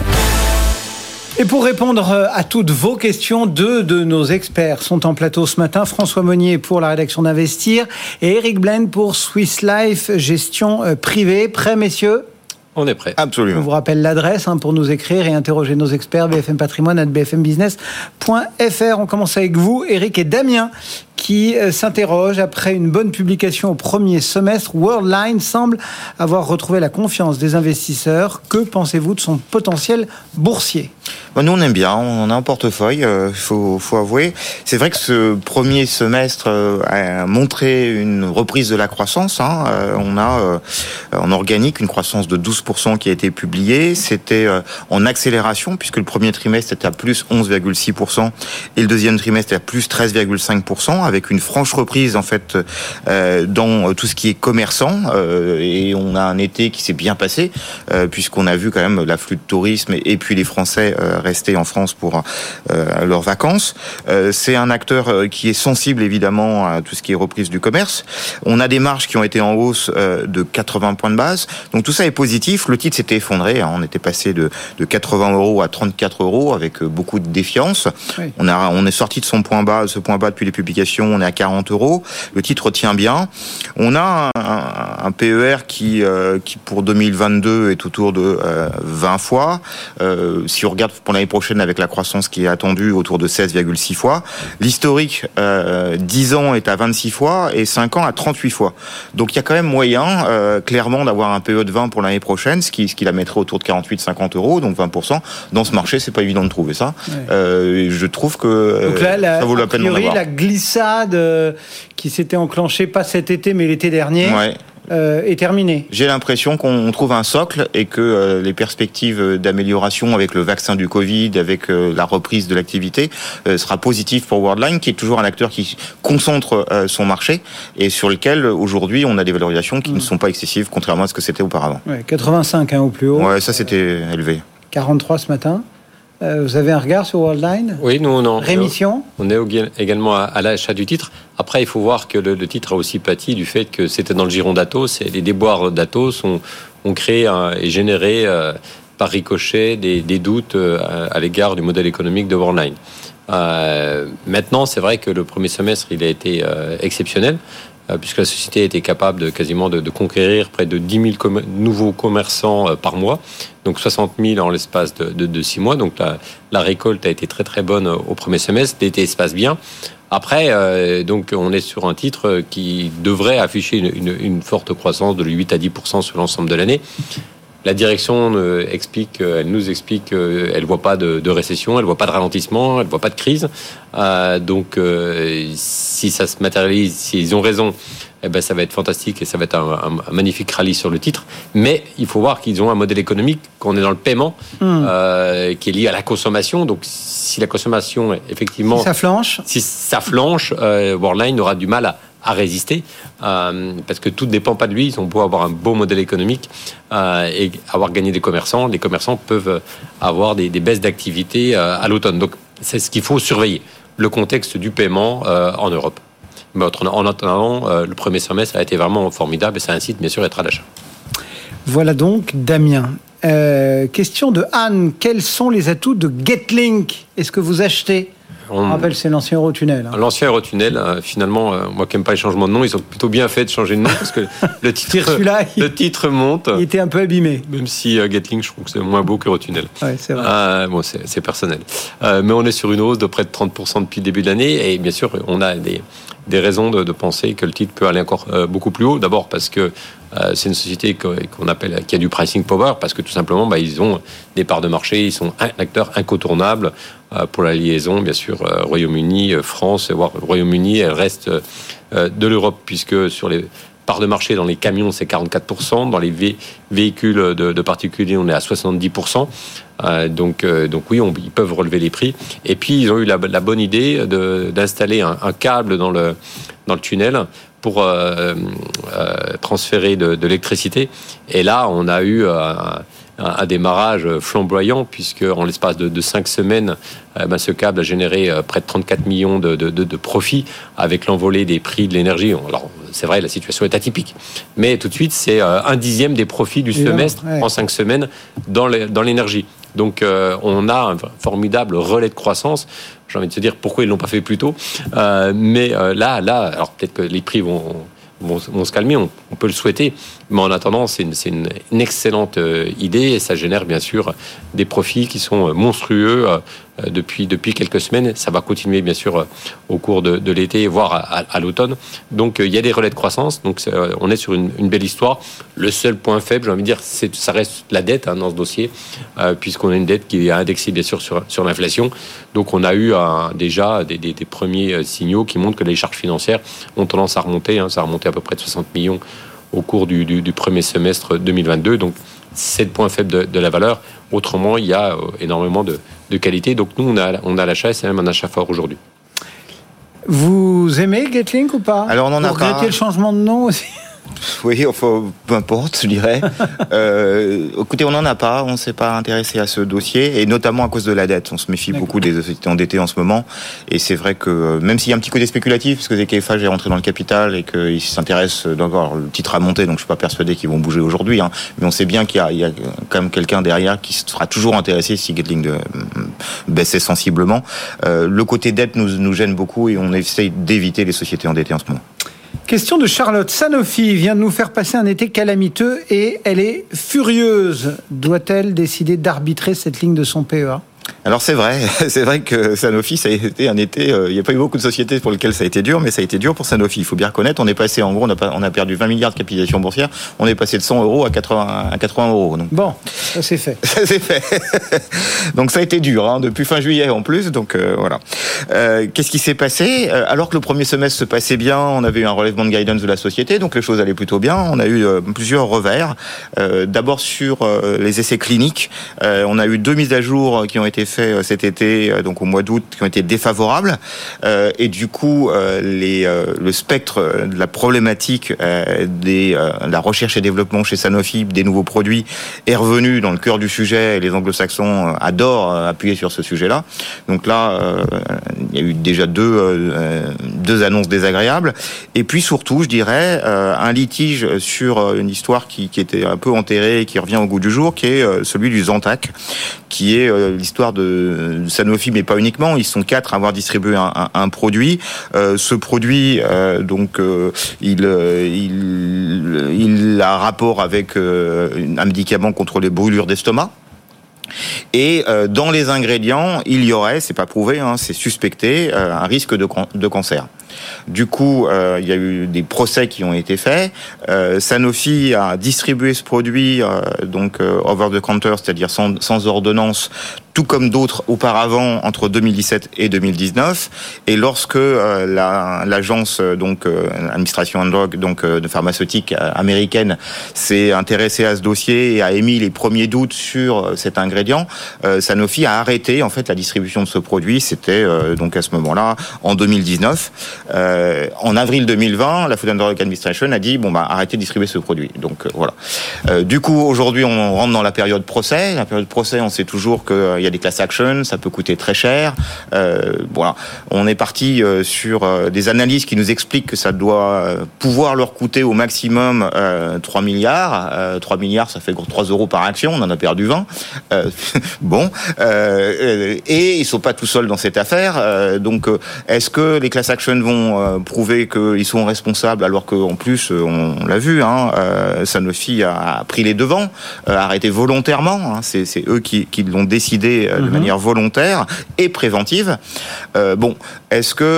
Speaker 2: Et pour répondre à toutes vos questions, deux de nos experts sont en plateau ce matin. François Monnier pour la rédaction d'Investir et Eric Blaine pour Swiss Life, gestion privée. Prêts, messieurs ?
Speaker 8: On est prêt.
Speaker 9: Absolument.
Speaker 2: On vous rappelle l'adresse hein, pour nous écrire et interroger nos experts, b f m patrimoine arobase b f m business point f r. On commence avec vous, Eric et Damien, qui euh, s'interroge après une bonne publication au premier semestre. Worldline semble avoir retrouvé la confiance des investisseurs. Que pensez-vous de son potentiel boursier ?
Speaker 9: Nous, on aime bien, on a un portefeuille, il euh, faut, faut avouer. C'est vrai que ce premier semestre euh, a montré une reprise de la croissance. Hein. Euh, on a euh, en organique une croissance de douze pour cent qui a été publiée. C'était euh, en accélération, puisque le premier trimestre était à plus onze virgule six pour cent et le deuxième trimestre était à plus treize virgule cinq pour cent, avec une franche reprise en fait euh, dans tout ce qui est commerçant. Euh, et on a un été qui s'est bien passé, euh, puisqu'on a vu quand même l'afflux de tourisme et, et puis les Français euh, rester en France pour euh, leurs vacances. Euh, c'est un acteur euh, qui est sensible évidemment à tout ce qui est reprise du commerce. On a des marges qui ont été en hausse euh, de quatre-vingts points de base. Donc tout ça est positif. Le titre s'était effondré. Hein. On était passé de, de quatre-vingts euros à trente-quatre euros avec euh, beaucoup de défiance. Oui. On a, on est sorti de son point bas, ce point bas depuis les publications. On est à quarante euros. Le titre tient bien. On a un, un, un P E R qui, euh, qui pour deux mille vingt-deux est autour de euh, vingt fois. Euh, si on regarde pour l'année prochaine avec la croissance qui est attendue autour de seize virgule six fois. L'historique, euh, dix ans est à vingt-six fois et cinq ans à trente-huit fois. Donc il y a quand même moyen, euh, clairement, d'avoir un P E de vingt pour l'année prochaine, ce qui, ce qui la mettrait autour de quarante-huit à cinquante euros, donc vingt pour cent. Dans ce marché, c'est pas évident de trouver ça. Ouais. Euh, je trouve que
Speaker 2: donc là, la,
Speaker 9: ça vaut la peine d'en avoir.
Speaker 2: La glissade euh, qui s'était enclenchée, pas cet été, mais l'été dernier. Ouais. Euh, est terminé.
Speaker 9: J'ai l'impression qu'on trouve un socle et que euh, les perspectives d'amélioration avec le vaccin du Covid, avec euh, la reprise de l'activité, euh, sera positive pour Worldline, qui est toujours un acteur qui concentre euh, son marché et sur lequel aujourd'hui on a des valorisations qui mmh. ne sont pas excessives, contrairement à ce que c'était auparavant.
Speaker 2: Ouais, quatre-vingt-cinq hein, au plus haut.
Speaker 9: Ouais, ça c'était élevé.
Speaker 2: quarante-trois ce matin. Vous avez un regard sur Worldline ?
Speaker 8: Oui, nous on en
Speaker 2: rémission.
Speaker 8: On est également à, à l'achat du titre. Après, il faut voir que le, le titre a aussi pâti du fait que c'était dans le giron d'Atos et les déboires d'Atos ont, ont créé un, et généré euh, par ricochet des, des doutes euh, à l'égard du modèle économique de Worldline. Euh, maintenant, c'est vrai que le premier semestre il a été euh, exceptionnel. Puisque la société était capable de, quasiment de, de conquérir près de dix mille com- nouveaux commerçants euh, par mois, donc soixante mille en l'espace de, de, de six mois. Donc la, la récolte a été très très bonne au premier semestre, l'été se passe bien. Après, euh, donc on est sur un titre qui devrait afficher une, une, une forte croissance de huit à dix pour cent sur l'ensemble de l'année. La direction euh, explique, elle nous explique qu'elle ne voit pas de, de récession, elle ne voit pas de ralentissement, elle ne voit pas de crise. Euh, donc, euh, si ça se matérialise, s'ils ont raison, eh ben, ça va être fantastique et ça va être un, un, un magnifique rallye sur le titre. Mais il faut voir qu'ils ont un modèle économique, qu'on est dans le paiement, mmh. euh, qui est lié à la consommation. Donc, si la consommation, effectivement...
Speaker 2: Si ça flanche
Speaker 8: Si ça flanche, euh, Worldline aura du mal à... à résister, euh, parce que tout ne dépend pas de lui. Ils ont beau avoir un beau modèle économique euh, et avoir gagné des commerçants, les commerçants peuvent avoir des, des baisses d'activité euh, à l'automne. Donc c'est ce qu'il faut surveiller, le contexte du paiement euh, en Europe. Mais en attendant, euh, le premier semestre a été vraiment formidable et ça incite bien sûr à être à l'achat.
Speaker 2: Voilà donc Damien. Euh, question de Anne, quels sont les atouts de Getlink ? Est-ce que vous achetez ? On rappelle, c'est l'ancien Eurotunnel. Hein.
Speaker 8: L'ancien Eurotunnel, euh, finalement, euh, moi qui n'aime pas les changements de nom, ils ont plutôt bien fait de changer de nom parce que le titre, le titre monte.
Speaker 2: Il était un peu abîmé.
Speaker 8: Même si euh, Getlink, je trouve que c'est moins beau que Eurotunnel.
Speaker 2: Ouais, c'est vrai.
Speaker 8: Euh, bon, c'est, c'est personnel. Euh, mais on est sur une hausse de près de trente pour cent depuis le début de l'année et bien sûr, on a des, des raisons de, de penser que le titre peut aller encore euh, beaucoup plus haut. D'abord parce que euh, c'est une société qu'on appelle qui a du pricing power parce que tout simplement, bah, ils ont des parts de marché, ils sont un acteur incontournable euh, pour la liaison, bien sûr, euh, Royaume-Uni, euh, France, voire Royaume-Uni, elle reste euh, de l'Europe puisque sur les parts de marché dans les camions, c'est quarante-quatre pour cent, dans les vé- véhicules de, de particuliers, on est à soixante-dix pour cent. Euh, donc, euh, donc oui, on, ils peuvent relever les prix. Et puis, ils ont eu la, la bonne idée de, d'installer un, un câble dans le, dans le tunnel pour euh, euh, transférer de, de l'électricité. Et là, on a eu euh, un, un démarrage flamboyant, puisque en l'espace de, de cinq semaines, euh, ben, ce câble a généré euh, près de trente-quatre millions de, de, de, de profits avec l'envolée des prix de l'énergie. Alors, c'est vrai, la situation est atypique. Mais tout de suite, c'est euh, un dixième des profits du Et semestre là, ouais. en cinq semaines dans, les, dans l'énergie. Donc, euh, on a un formidable relais de croissance. J'ai envie de se dire pourquoi ils l'ont pas fait plus tôt. Euh, mais euh, là, là, alors peut-être que les prix vont, vont, vont se calmer, on, on peut le souhaiter. Mais en attendant, c'est une, c'est une, une excellente euh, idée et ça génère bien sûr des profits qui sont monstrueux euh, depuis, depuis quelques semaines. Ça va continuer bien sûr euh, au cours de, de l'été, voire à, à, à l'automne. Donc, euh, il y a des relais de croissance. Donc, euh, on est sur une, une belle histoire. Le seul point faible, j'ai envie de dire, c'est, ça reste la dette hein, dans ce dossier, euh, puisqu'on a une dette qui est indexée bien sûr sur, sur l'inflation. Donc, on a eu un, déjà des, des, des premiers signaux qui montrent que les charges financières ont tendance à remonter. Hein, ça a remonté à peu près de soixante millions au cours du, du, du premier semestre deux mille vingt-deux. Donc, c'est le point faible de, de la valeur. Autrement, il y a énormément de, de qualité. Donc, nous, on a, on a l'achat et c'est même un achat fort aujourd'hui.
Speaker 2: Vous aimez Getlink ou pas ?
Speaker 9: Alors, on en a
Speaker 2: Vous regrettez
Speaker 9: pas.
Speaker 2: le changement de nom aussi ?
Speaker 9: Oui, enfin, peu importe, je dirais. euh, écoutez, on n'en a pas, on ne s'est pas intéressé à ce dossier, et notamment à cause de la dette. On se méfie D'accord. beaucoup des sociétés endettées en ce moment, et c'est vrai que, même s'il y a un petit côté spéculatif, parce que Z K F H est rentré dans le capital, et qu'ils s'intéressent d'encore, le titre a monté, donc je ne suis pas persuadé qu'ils vont bouger aujourd'hui, hein, mais on sait bien qu'il y a, il y a quand même quelqu'un derrière qui sera toujours intéressé si Getlink de, baissait sensiblement. Euh, le côté dette nous, nous gêne beaucoup, et on essaye d'éviter les sociétés endettées en ce moment.
Speaker 2: Question de Charlotte. Sanofi vient de nous faire passer un été calamiteux et elle est furieuse. Doit-elle décider d'arbitrer cette ligne de son P E A ?
Speaker 9: Alors c'est vrai, c'est vrai que Sanofi, ça a été un été, euh, il n'y a pas eu beaucoup de sociétés pour lesquelles ça a été dur, mais ça a été dur pour Sanofi, il faut bien reconnaître. On est passé, en gros, on a, pas, on a perdu vingt milliards de capitalisation boursière, on est passé de cent euros à quatre-vingts, à quatre-vingts euros. Donc.
Speaker 2: Bon, ça c'est fait.
Speaker 9: Ça c'est fait. Donc ça a été dur, hein, depuis fin juillet en plus, donc euh, voilà. Euh, qu'est-ce qui s'est passé ? Alors que le premier semestre se passait bien, on avait eu un relèvement de guidance de la société, donc les choses allaient plutôt bien. On a eu euh, plusieurs revers. Euh, d'abord sur euh, les essais cliniques, euh, on a eu deux mises à jour qui ont été faites cet été, donc au mois d'août, qui ont été défavorables, euh, et du coup, euh, les, euh, le spectre de la problématique euh, des, euh, de la recherche et développement chez Sanofi, des nouveaux produits, est revenu dans le cœur du sujet, et les anglo-saxons adorent appuyer sur ce sujet-là. Donc là, euh, il y a eu déjà deux, euh, deux annonces désagréables, et puis surtout, je dirais, euh, un litige sur une histoire qui, qui était un peu enterrée et qui revient au goût du jour, qui est euh, celui du Zantac, qui est euh, l'histoire de Sanofi, mais pas uniquement. Ils sont quatre à avoir distribué un, un, un produit. Euh, ce produit, euh, donc, euh, il, euh, il, il a rapport avec euh, un médicament contre les brûlures d'estomac. Et euh, dans les ingrédients, il y aurait, c'est pas prouvé, hein, c'est suspecté, euh, un risque de, de cancer. Du coup, euh, il y a eu des procès qui ont été faits. Euh, Sanofi a distribué ce produit euh, donc euh, over the counter, c'est-à-dire sans, sans ordonnance, tout comme d'autres auparavant entre deux mille dix-sept et deux mille dix-neuf. Et lorsque euh, la, l'agence donc euh, l'administration and drug donc euh, de pharmaceutique euh, américaine s'est intéressée à ce dossier et a émis les premiers doutes sur euh, cet ingrédient, euh, Sanofi a arrêté en fait la distribution de ce produit. C'était euh, donc à ce moment-là en deux mille dix-neuf. Euh, en avril deux mille vingt, la Food and Drug Administration a dit bon bah arrêtez de distribuer ce produit. Donc euh, voilà. Euh, du coup aujourd'hui on rentre dans la période procès. La période procès, on sait toujours qu'il euh, y a des class actions, ça peut coûter très cher. Euh, voilà. On est parti euh, sur euh, des analyses qui nous expliquent que ça doit euh, pouvoir leur coûter au maximum euh, trois milliards. Euh, trois milliards, ça fait trois euros par action. On en a perdu vingt. Euh, bon. Euh, et ils sont pas tout seuls dans cette affaire. Euh, donc, est-ce que les class actions vont euh, prouver qu'ils sont responsables alors qu'en plus, on, on l'a vu, hein, euh, Sanofi a, a pris les devants, euh, a arrêté volontairement. Hein, c'est, c'est eux qui, qui l'ont décidé euh, de mm-hmm. manière volontaire et préventive. Euh, bon, est-ce que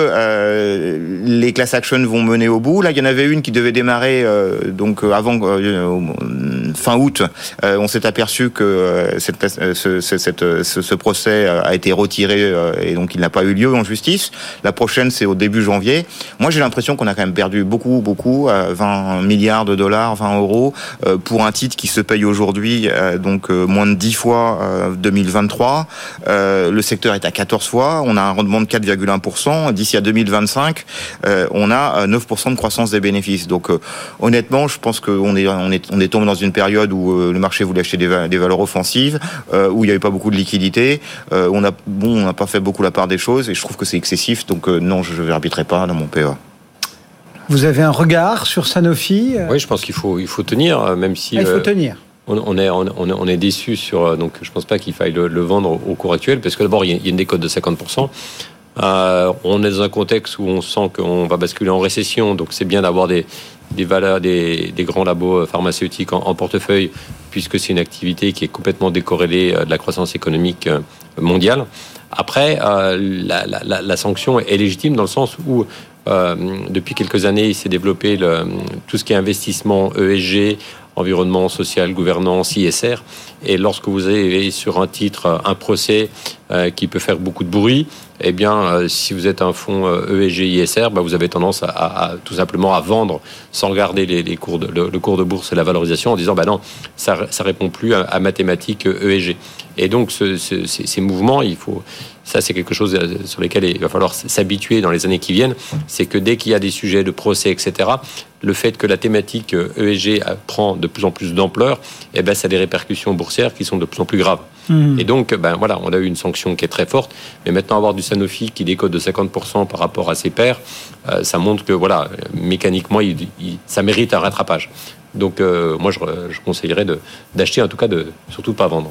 Speaker 9: euh, les class actions vont mener au bout? Là, il y en avait une qui devait démarrer euh, donc avant euh, fin août. Euh, on s'est aperçu que euh, cette, euh, ce, ce, cette, ce, ce procès a été retiré euh, et donc il n'a pas eu lieu en justice. La prochaine, c'est au début janvier. Moi, j'ai l'impression qu'on a quand même perdu beaucoup, beaucoup, euh, vingt milliards de dollars, vingt euros, euh, pour un titre qui se paye aujourd'hui euh, donc euh, moins de dix fois euh, deux mille vingt-trois. Euh, le secteur est à quatorze fois. On a un rendement de quatre virgule un pour cent. D'ici à deux mille vingt-cinq, euh, on a neuf pour cent de croissance des bénéfices. Donc, euh, honnêtement, je pense qu'on est, on est, on est tombé dans une période où euh, le marché voulait acheter des, va- des valeurs offensives, euh, où il n'y avait pas beaucoup de liquidités. Euh, on a, bon, on n'a pas fait beaucoup la part des choses et je trouve que c'est excessif. Donc, euh, non, je ne verbitrerai pas dans mon P E A.
Speaker 2: Vous avez un regard sur Sanofi?
Speaker 8: Oui, je pense qu'il faut, il faut tenir, même si...
Speaker 2: Ah, il faut
Speaker 8: euh,
Speaker 2: tenir.
Speaker 8: On, on est, on, on est déçu sur... Donc, je ne pense pas qu'il faille le, le vendre au cours actuel, parce que d'abord, il y a, il y a une décote de cinquante pour cent. Euh, on est dans un contexte où on sent qu'on va basculer en récession, donc c'est bien d'avoir des, des valeurs, des, des grands labos pharmaceutiques en, en portefeuille, puisque c'est une activité qui est complètement décorrélée de la croissance économique mondiale. Après, euh, la, la, la sanction est légitime dans le sens où euh, depuis quelques années, il s'est développé le, tout ce qui est investissement E S G, environnement, social, gouvernance, I S R. Et lorsque vous avez sur un titre un procès euh, qui peut faire beaucoup de bruit, eh bien, euh, si vous êtes un fonds euh, E S G I S R, bah, vous avez tendance à, à, à tout simplement à vendre sans regarder les, les cours de, le, le cours de bourse et la valorisation en disant bah non, ça ça répond plus à, à mathématiques E S G. Et donc ce, ce, ces, ces mouvements, il faut ça c'est quelque chose sur lesquels il va falloir s'habituer dans les années qui viennent. C'est que dès qu'il y a des sujets de procès, et cetera, le fait que la thématique E S G prend de plus en plus d'ampleur, eh ben ça a des répercussions boursières qui sont de plus en plus graves. Mmh. Et donc, ben voilà, on a eu une sanction qui est très forte, mais maintenant avoir du Sanofi qui décote de cinquante pour cent par rapport à ses pairs, euh, ça montre que voilà, mécaniquement, il, il, ça mérite un rattrapage. Donc, euh, moi, je, je conseillerais de, d'acheter, en tout cas, de surtout pas vendre.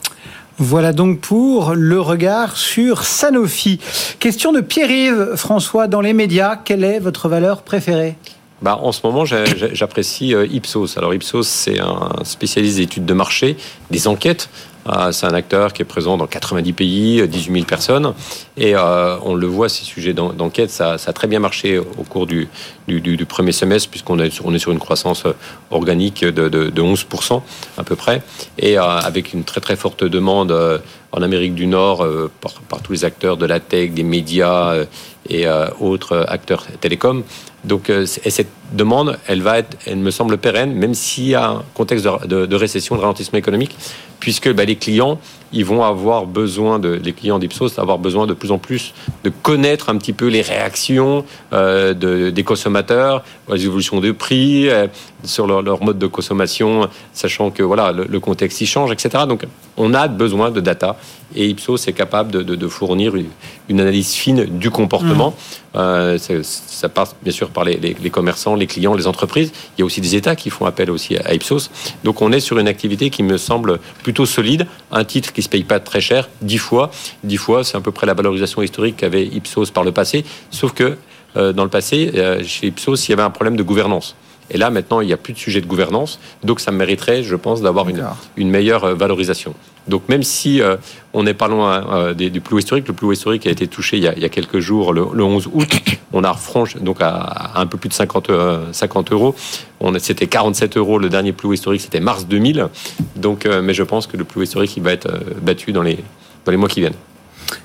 Speaker 2: Voilà donc pour le regard sur Sanofi. Question de Pierre-Yves François dans les médias. Quelle est votre valeur préférée?
Speaker 8: Bah, en ce moment, j'apprécie Ipsos. Alors, Ipsos, c'est un spécialiste d'études de marché, des enquêtes. C'est un acteur qui est présent dans quatre-vingt-dix pays, dix-huit mille personnes. Et euh, on le voit, ces sujets d'enquête, ça, ça a très bien marché au cours du, du, du premier semestre, puisqu'on est sur, on est sur une croissance organique de, de, de onze pour cent à peu près. Et euh, avec une très très forte demande euh, en Amérique du Nord euh, par, par tous les acteurs de la tech, des médias euh, et euh, autres acteurs télécoms. Donc, euh, et cette demande, elle va être, elle me semble pérenne, même s'il y a un contexte de, de, de récession, de ralentissement économique, puisque bah, les clients, ils vont avoir besoin de, les clients d'Ipsos, avoir besoin de plus en plus de connaître un petit peu les réactions euh, de, des consommateurs, les évolutions de prix, euh, sur leur, leur mode de consommation, sachant que voilà le, le contexte y change, et cetera. Donc, on a besoin de data et Ipsos est capable de, de, de fournir une, une analyse fine du comportement. Mmh. Euh, ça passe bien sûr par les, les, les commerçants, les clients, les entreprises. Il y a aussi des États qui font appel aussi à Ipsos. Donc, on est sur une activité qui me semble plutôt solide, un titre qui se paye pas très cher, dix fois. dix fois, c'est à peu près la valorisation historique qu'avait Ipsos par le passé. Sauf que euh, dans le passé, euh, chez Ipsos, il y avait un problème de gouvernance. Et là, maintenant, il n'y a plus de sujet de gouvernance. Donc, ça mériterait, je pense, d'avoir une, une meilleure valorisation. Donc, même si euh, on n'est pas loin euh, des, du plus haut historique, le plus haut historique a été touché il y a, il y a quelques jours, le, le onze août. On a refranchi donc à, à un peu plus de cinquante, euh, cinquante euros. On a, c'était quarante-sept euros. Le dernier plus haut historique, c'était mars deux mille. Donc, euh, mais je pense que le plus haut historique, il va être euh, battu dans les, dans les mois qui viennent.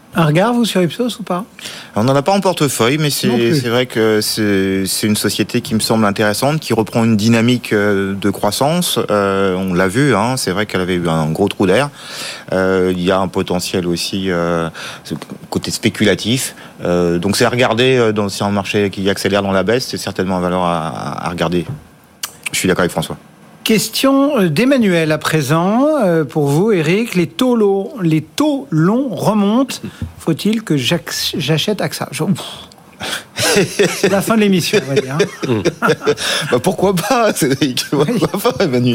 Speaker 2: Un regard, vous, sur Ipsos ou pas ?
Speaker 9: On n'en a pas en portefeuille, mais c'est, c'est vrai que c'est, c'est une société qui me semble intéressante, qui reprend une dynamique de croissance. Euh, on l'a vu, hein, c'est vrai qu'elle avait eu un gros trou d'air. Euh, il y a un potentiel aussi euh, côté spéculatif. Euh, donc c'est à regarder, dans, c'est un marché qui accélère dans la baisse, c'est certainement un valeur à, à regarder. Je suis d'accord avec François.
Speaker 2: Question d'Emmanuel à présent, pour vous Eric, les taux longs, les taux longs remontent, faut-il que j'achète A X A ? Je... C'est la fin de l'émission, on va dire.
Speaker 9: bah pourquoi pas, Cédric ? Pourquoi pas, Emmanuel ?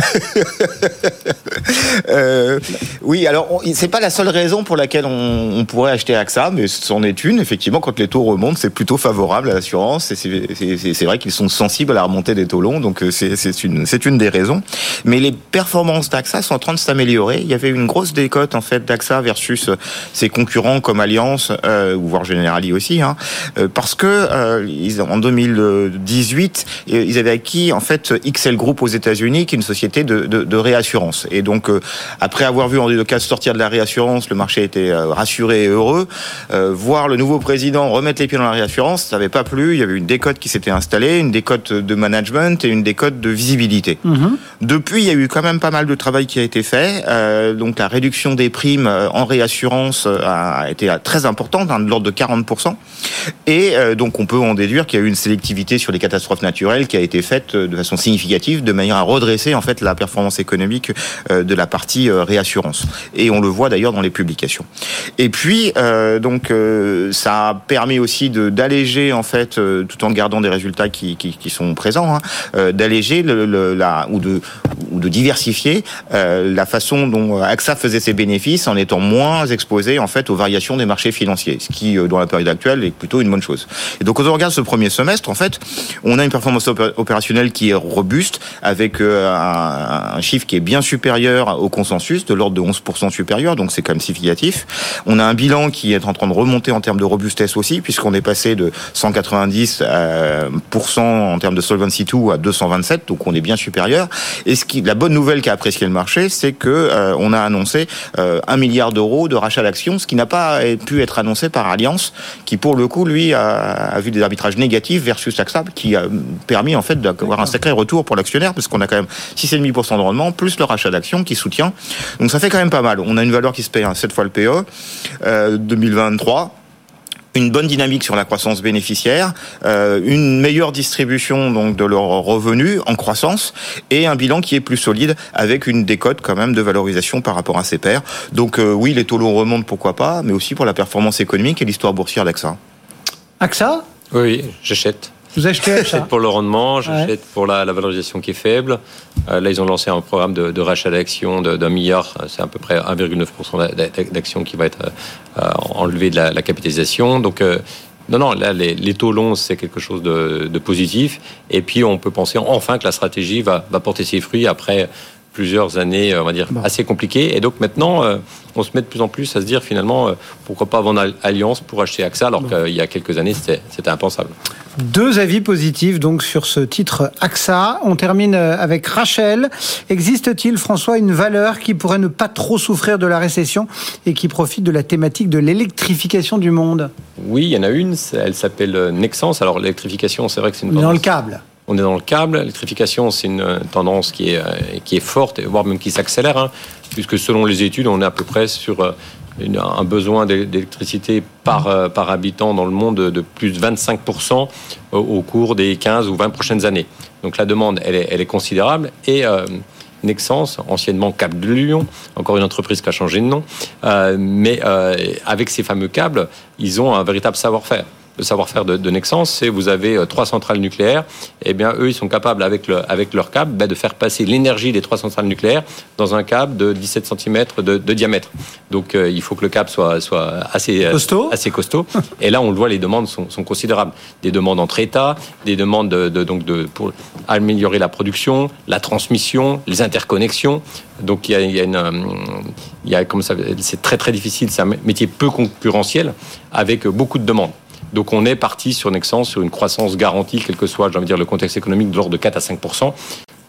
Speaker 9: euh, Oui, alors on, c'est pas la seule raison pour laquelle on, on pourrait acheter A X A, mais c'en est une. Effectivement, quand les taux remontent, c'est plutôt favorable à l'assurance. Et c'est, c'est, c'est, c'est vrai qu'ils sont sensibles à la remontée des taux longs, donc c'est, c'est, une, c'est une des raisons. Mais les performances d'A X A sont en train de s'améliorer. Il y avait une grosse décote en fait d'A X A versus ses concurrents comme Allianz euh, ou voire Generali aussi, hein, euh, parce que euh, ils, en deux mille dix-huit, ils avaient acquis en fait X L Group aux États-Unis, qui est une société de, de, de réassurance. Et donc euh, après avoir vu Henri Decazes sortir de la réassurance, le marché était euh, rassuré et heureux. Euh, voir le nouveau président remettre les pieds dans la réassurance, ça n'avait pas plu. Il y avait une décote qui s'était installée, une décote de management et une décote de visibilité. Mmh. Depuis, il y a eu quand même pas mal de travail qui a été fait. Euh, donc la réduction des primes en réassurance a été très importante, hein, de l'ordre de quarante pour cent. Et euh, donc on peut en déduire qu'il y a eu une sélectivité sur les catastrophes naturelles qui a été faite de façon significative, de manière à redresser en fait la performance économique euh, de la partie euh, réassurance. Et on le voit d'ailleurs dans les publications. Et puis euh, donc euh, ça a permis aussi de, d'alléger en fait, euh, tout en gardant des résultats qui, qui, qui sont présents, hein, euh, d'alléger le, le, la ou de ou de diversifier euh, la façon dont A X A faisait ses bénéfices en étant moins exposé en fait aux variations des marchés financiers, ce qui euh, dans la période actuelle est plutôt une bonne chose. Et donc quand on regarde ce premier semestre, en fait, on a une performance opérationnelle qui est robuste, avec euh, un, un chiffre qui est bien supérieur au consensus, de l'ordre de onze pour cent supérieur, donc c'est quand même significatif. On a un bilan qui est en train de remonter en termes de robustesse aussi, puisqu'on est passé de cent quatre-vingt-dix pour cent en termes de Solvency deux à deux cent vingt-sept, donc on est bien supérieur. Et ce qui, la bonne nouvelle qu'a apprécié le marché, c'est que euh, on a annoncé euh, un milliard d'euros de rachat d'actions, ce qui n'a pas pu être annoncé par Allianz, qui pour le coup, lui, a, a vu des arbitrages négatifs versus A X A, qui a permis en fait d'avoir un sacré retour pour l'actionnaire, parce qu'on a quand même six virgule cinq pour cent de rendement, plus le rachat d'actions qui soutient. Donc ça fait quand même pas mal. On a une valeur qui se paye hein, sept fois le P E, euh, deux mille vingt-trois. Une bonne dynamique sur la croissance bénéficiaire, euh, une meilleure distribution donc de leurs revenus en croissance et un bilan qui est plus solide avec une décote quand même de valorisation par rapport à ses pairs. Donc euh, oui, les taux longs remontent, pourquoi pas, mais aussi pour la performance économique et l'histoire boursière d'A X A.
Speaker 2: A X A ?
Speaker 8: Oui, j'achète.
Speaker 2: Vous achetez
Speaker 8: J'achète pour le rendement, j'achète ouais. pour la, la valorisation qui est faible. Euh, là, ils ont lancé un programme de, de rachat d'actions de, d'un milliard. C'est à peu près un virgule neuf pour cent d'actions qui va être euh, enlevé de la, la capitalisation. Donc, euh, non, non, là, les, les taux longs, c'est quelque chose de, de positif. Et puis, on peut penser enfin que la stratégie va, va porter ses fruits après plusieurs années, on va dire, bon. assez compliquées. Et donc maintenant, euh, on se met de plus en plus à se dire finalement, euh, pourquoi pas vendre Allianz pour acheter A X A, alors bon. qu'il y a quelques années, c'était, c'était impensable.
Speaker 2: Deux avis positifs donc sur ce titre A X A. On termine avec Rachel. Existe-t-il, François, une valeur qui pourrait ne pas trop souffrir de la récession et qui profite de la thématique de l'électrification du monde ?
Speaker 8: Oui, il y en a une, elle s'appelle Nexans. Alors l'électrification, c'est vrai que c'est une
Speaker 2: tendance... Dans le câble.
Speaker 8: On est dans le câble. L'électrification, c'est une tendance qui est, qui est forte, voire même qui s'accélère, hein, puisque selon les études, on est à peu près sur une, un besoin d'électricité par, par habitant dans le monde de plus de vingt-cinq pour cent au cours des quinze ou vingt prochaines années. Donc la demande, elle est, elle est considérable. Et euh, Nexans, anciennement Câbles de Lyon, encore une entreprise qui a changé de nom, euh, mais euh, avec ces fameux câbles, ils ont un véritable savoir-faire. Le savoir-faire de, de Nexans, c'est vous avez trois centrales nucléaires, et bien eux, ils sont capables avec, le, avec leur câble bah, de faire passer l'énergie des trois centrales nucléaires dans un câble de dix-sept centimètres de, de diamètre. Donc euh, il faut que le câble soit, soit assez
Speaker 2: costaud.
Speaker 8: assez costaud. Et là, on le voit, les demandes sont, sont considérables. Des demandes entre États, des demandes de, de, donc de, pour améliorer la production, la transmission, les interconnexions. Donc il y a, il y a une, il y a comme ça, c'est très très difficile. C'est un métier peu concurrentiel avec beaucoup de demandes. Donc on est parti sur Nexans sur une croissance garantie, quel que soit, j'ai envie de dire, le contexte économique, de l'ordre de quatre à cinq pour cent.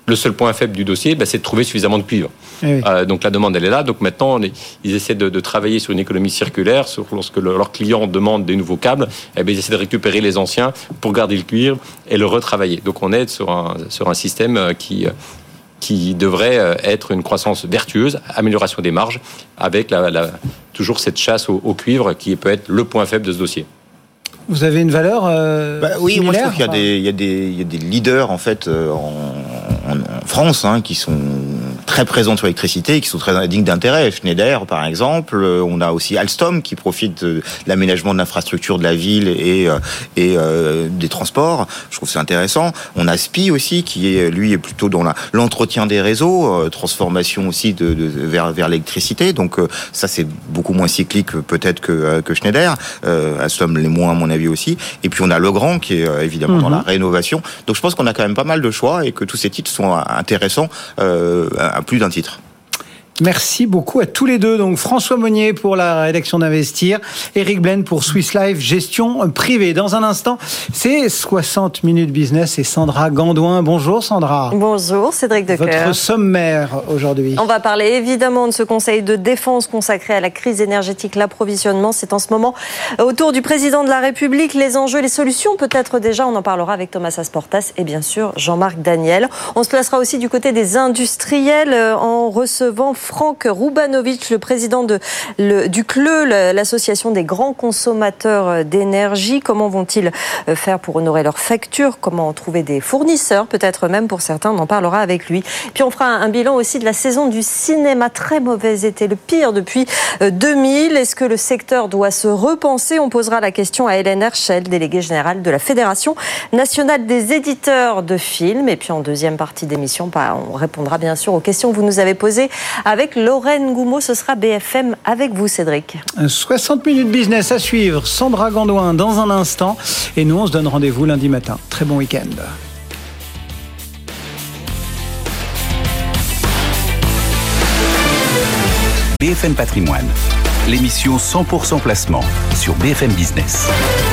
Speaker 8: Le seul point faible du dossier, ben, c'est de trouver suffisamment de cuivre.
Speaker 2: Oui.
Speaker 8: Euh, donc la demande, elle est là. Donc maintenant, on est, ils essaient de, de travailler sur une économie circulaire. Sur, lorsque le, leurs clients demandent des nouveaux câbles, eh bien, ils essaient de récupérer les anciens pour garder le cuivre et le retravailler. Donc on est sur un, sur un système qui, qui devrait être une croissance vertueuse, amélioration des marges, avec la, la, toujours cette chasse au, au cuivre qui peut être le point faible de ce dossier.
Speaker 2: Vous avez une valeur euh,
Speaker 9: bah, Oui, moi je trouve qu'il y a,
Speaker 2: enfin...
Speaker 9: des, il y a, des, il y a des leaders en fait euh, en, en, en France hein, qui sont très présents sur l'électricité, qui sont très dignes d'intérêt. Schneider, par exemple. On a aussi Alstom qui profite de l'aménagement de l'infrastructure de la ville et, et euh, des transports. Je trouve que c'est intéressant. On a Spi aussi qui est lui est plutôt dans la, l'entretien des réseaux, euh, transformation aussi de, de vers vers l'électricité. Donc euh, ça c'est beaucoup moins cyclique peut-être que euh, que Schneider. Euh, Alstom l'est moins à mon avis aussi. Et puis on a Legrand qui est euh, évidemment mmh. dans la rénovation. Donc je pense qu'on a quand même pas mal de choix et que tous ces titres sont intéressants euh, à plus d'un titre.
Speaker 2: Merci beaucoup à tous les deux. Donc François Monnier pour la rédaction d'Investir, Eric Blaine pour Swiss Life Gestion Privée. Dans un instant, c'est soixante minutes business et Sandra Gandouin. Bonjour Sandra.
Speaker 10: Bonjour Cédric Decoeur.
Speaker 2: Votre sommaire aujourd'hui.
Speaker 10: On va parler évidemment de ce conseil de défense consacré à la crise énergétique, l'approvisionnement. C'est en ce moment autour du président de la République. Les enjeux, les solutions peut-être déjà. On en parlera avec Thomas Asportas et bien sûr Jean-Marc Daniel. On se placera aussi du côté des industriels en recevant Franck Roubanovic, le président de, le, du C L E, l'association des grands consommateurs d'énergie. Comment vont-ils faire pour honorer leurs factures? Comment trouver des fournisseurs? Peut-être même pour certains, on en parlera avec lui. Puis on fera un, un bilan aussi de la saison du cinéma. Très mauvais été, le pire depuis deux mille. Est-ce que le secteur doit se repenser? On posera la question à Hélène Herschel, déléguée générale de la Fédération nationale des éditeurs de films. Et puis en deuxième partie d'émission, on répondra bien sûr aux questions que vous nous avez posées avec Lorraine Goumeau. Ce sera B F M avec vous, Cédric.
Speaker 2: soixante minutes business à suivre. Sandra Gandouin dans un instant. Et nous, on se donne rendez-vous lundi matin. Très bon week-end.
Speaker 1: B F M Patrimoine, l'émission cent pour cent placement sur B F M Business.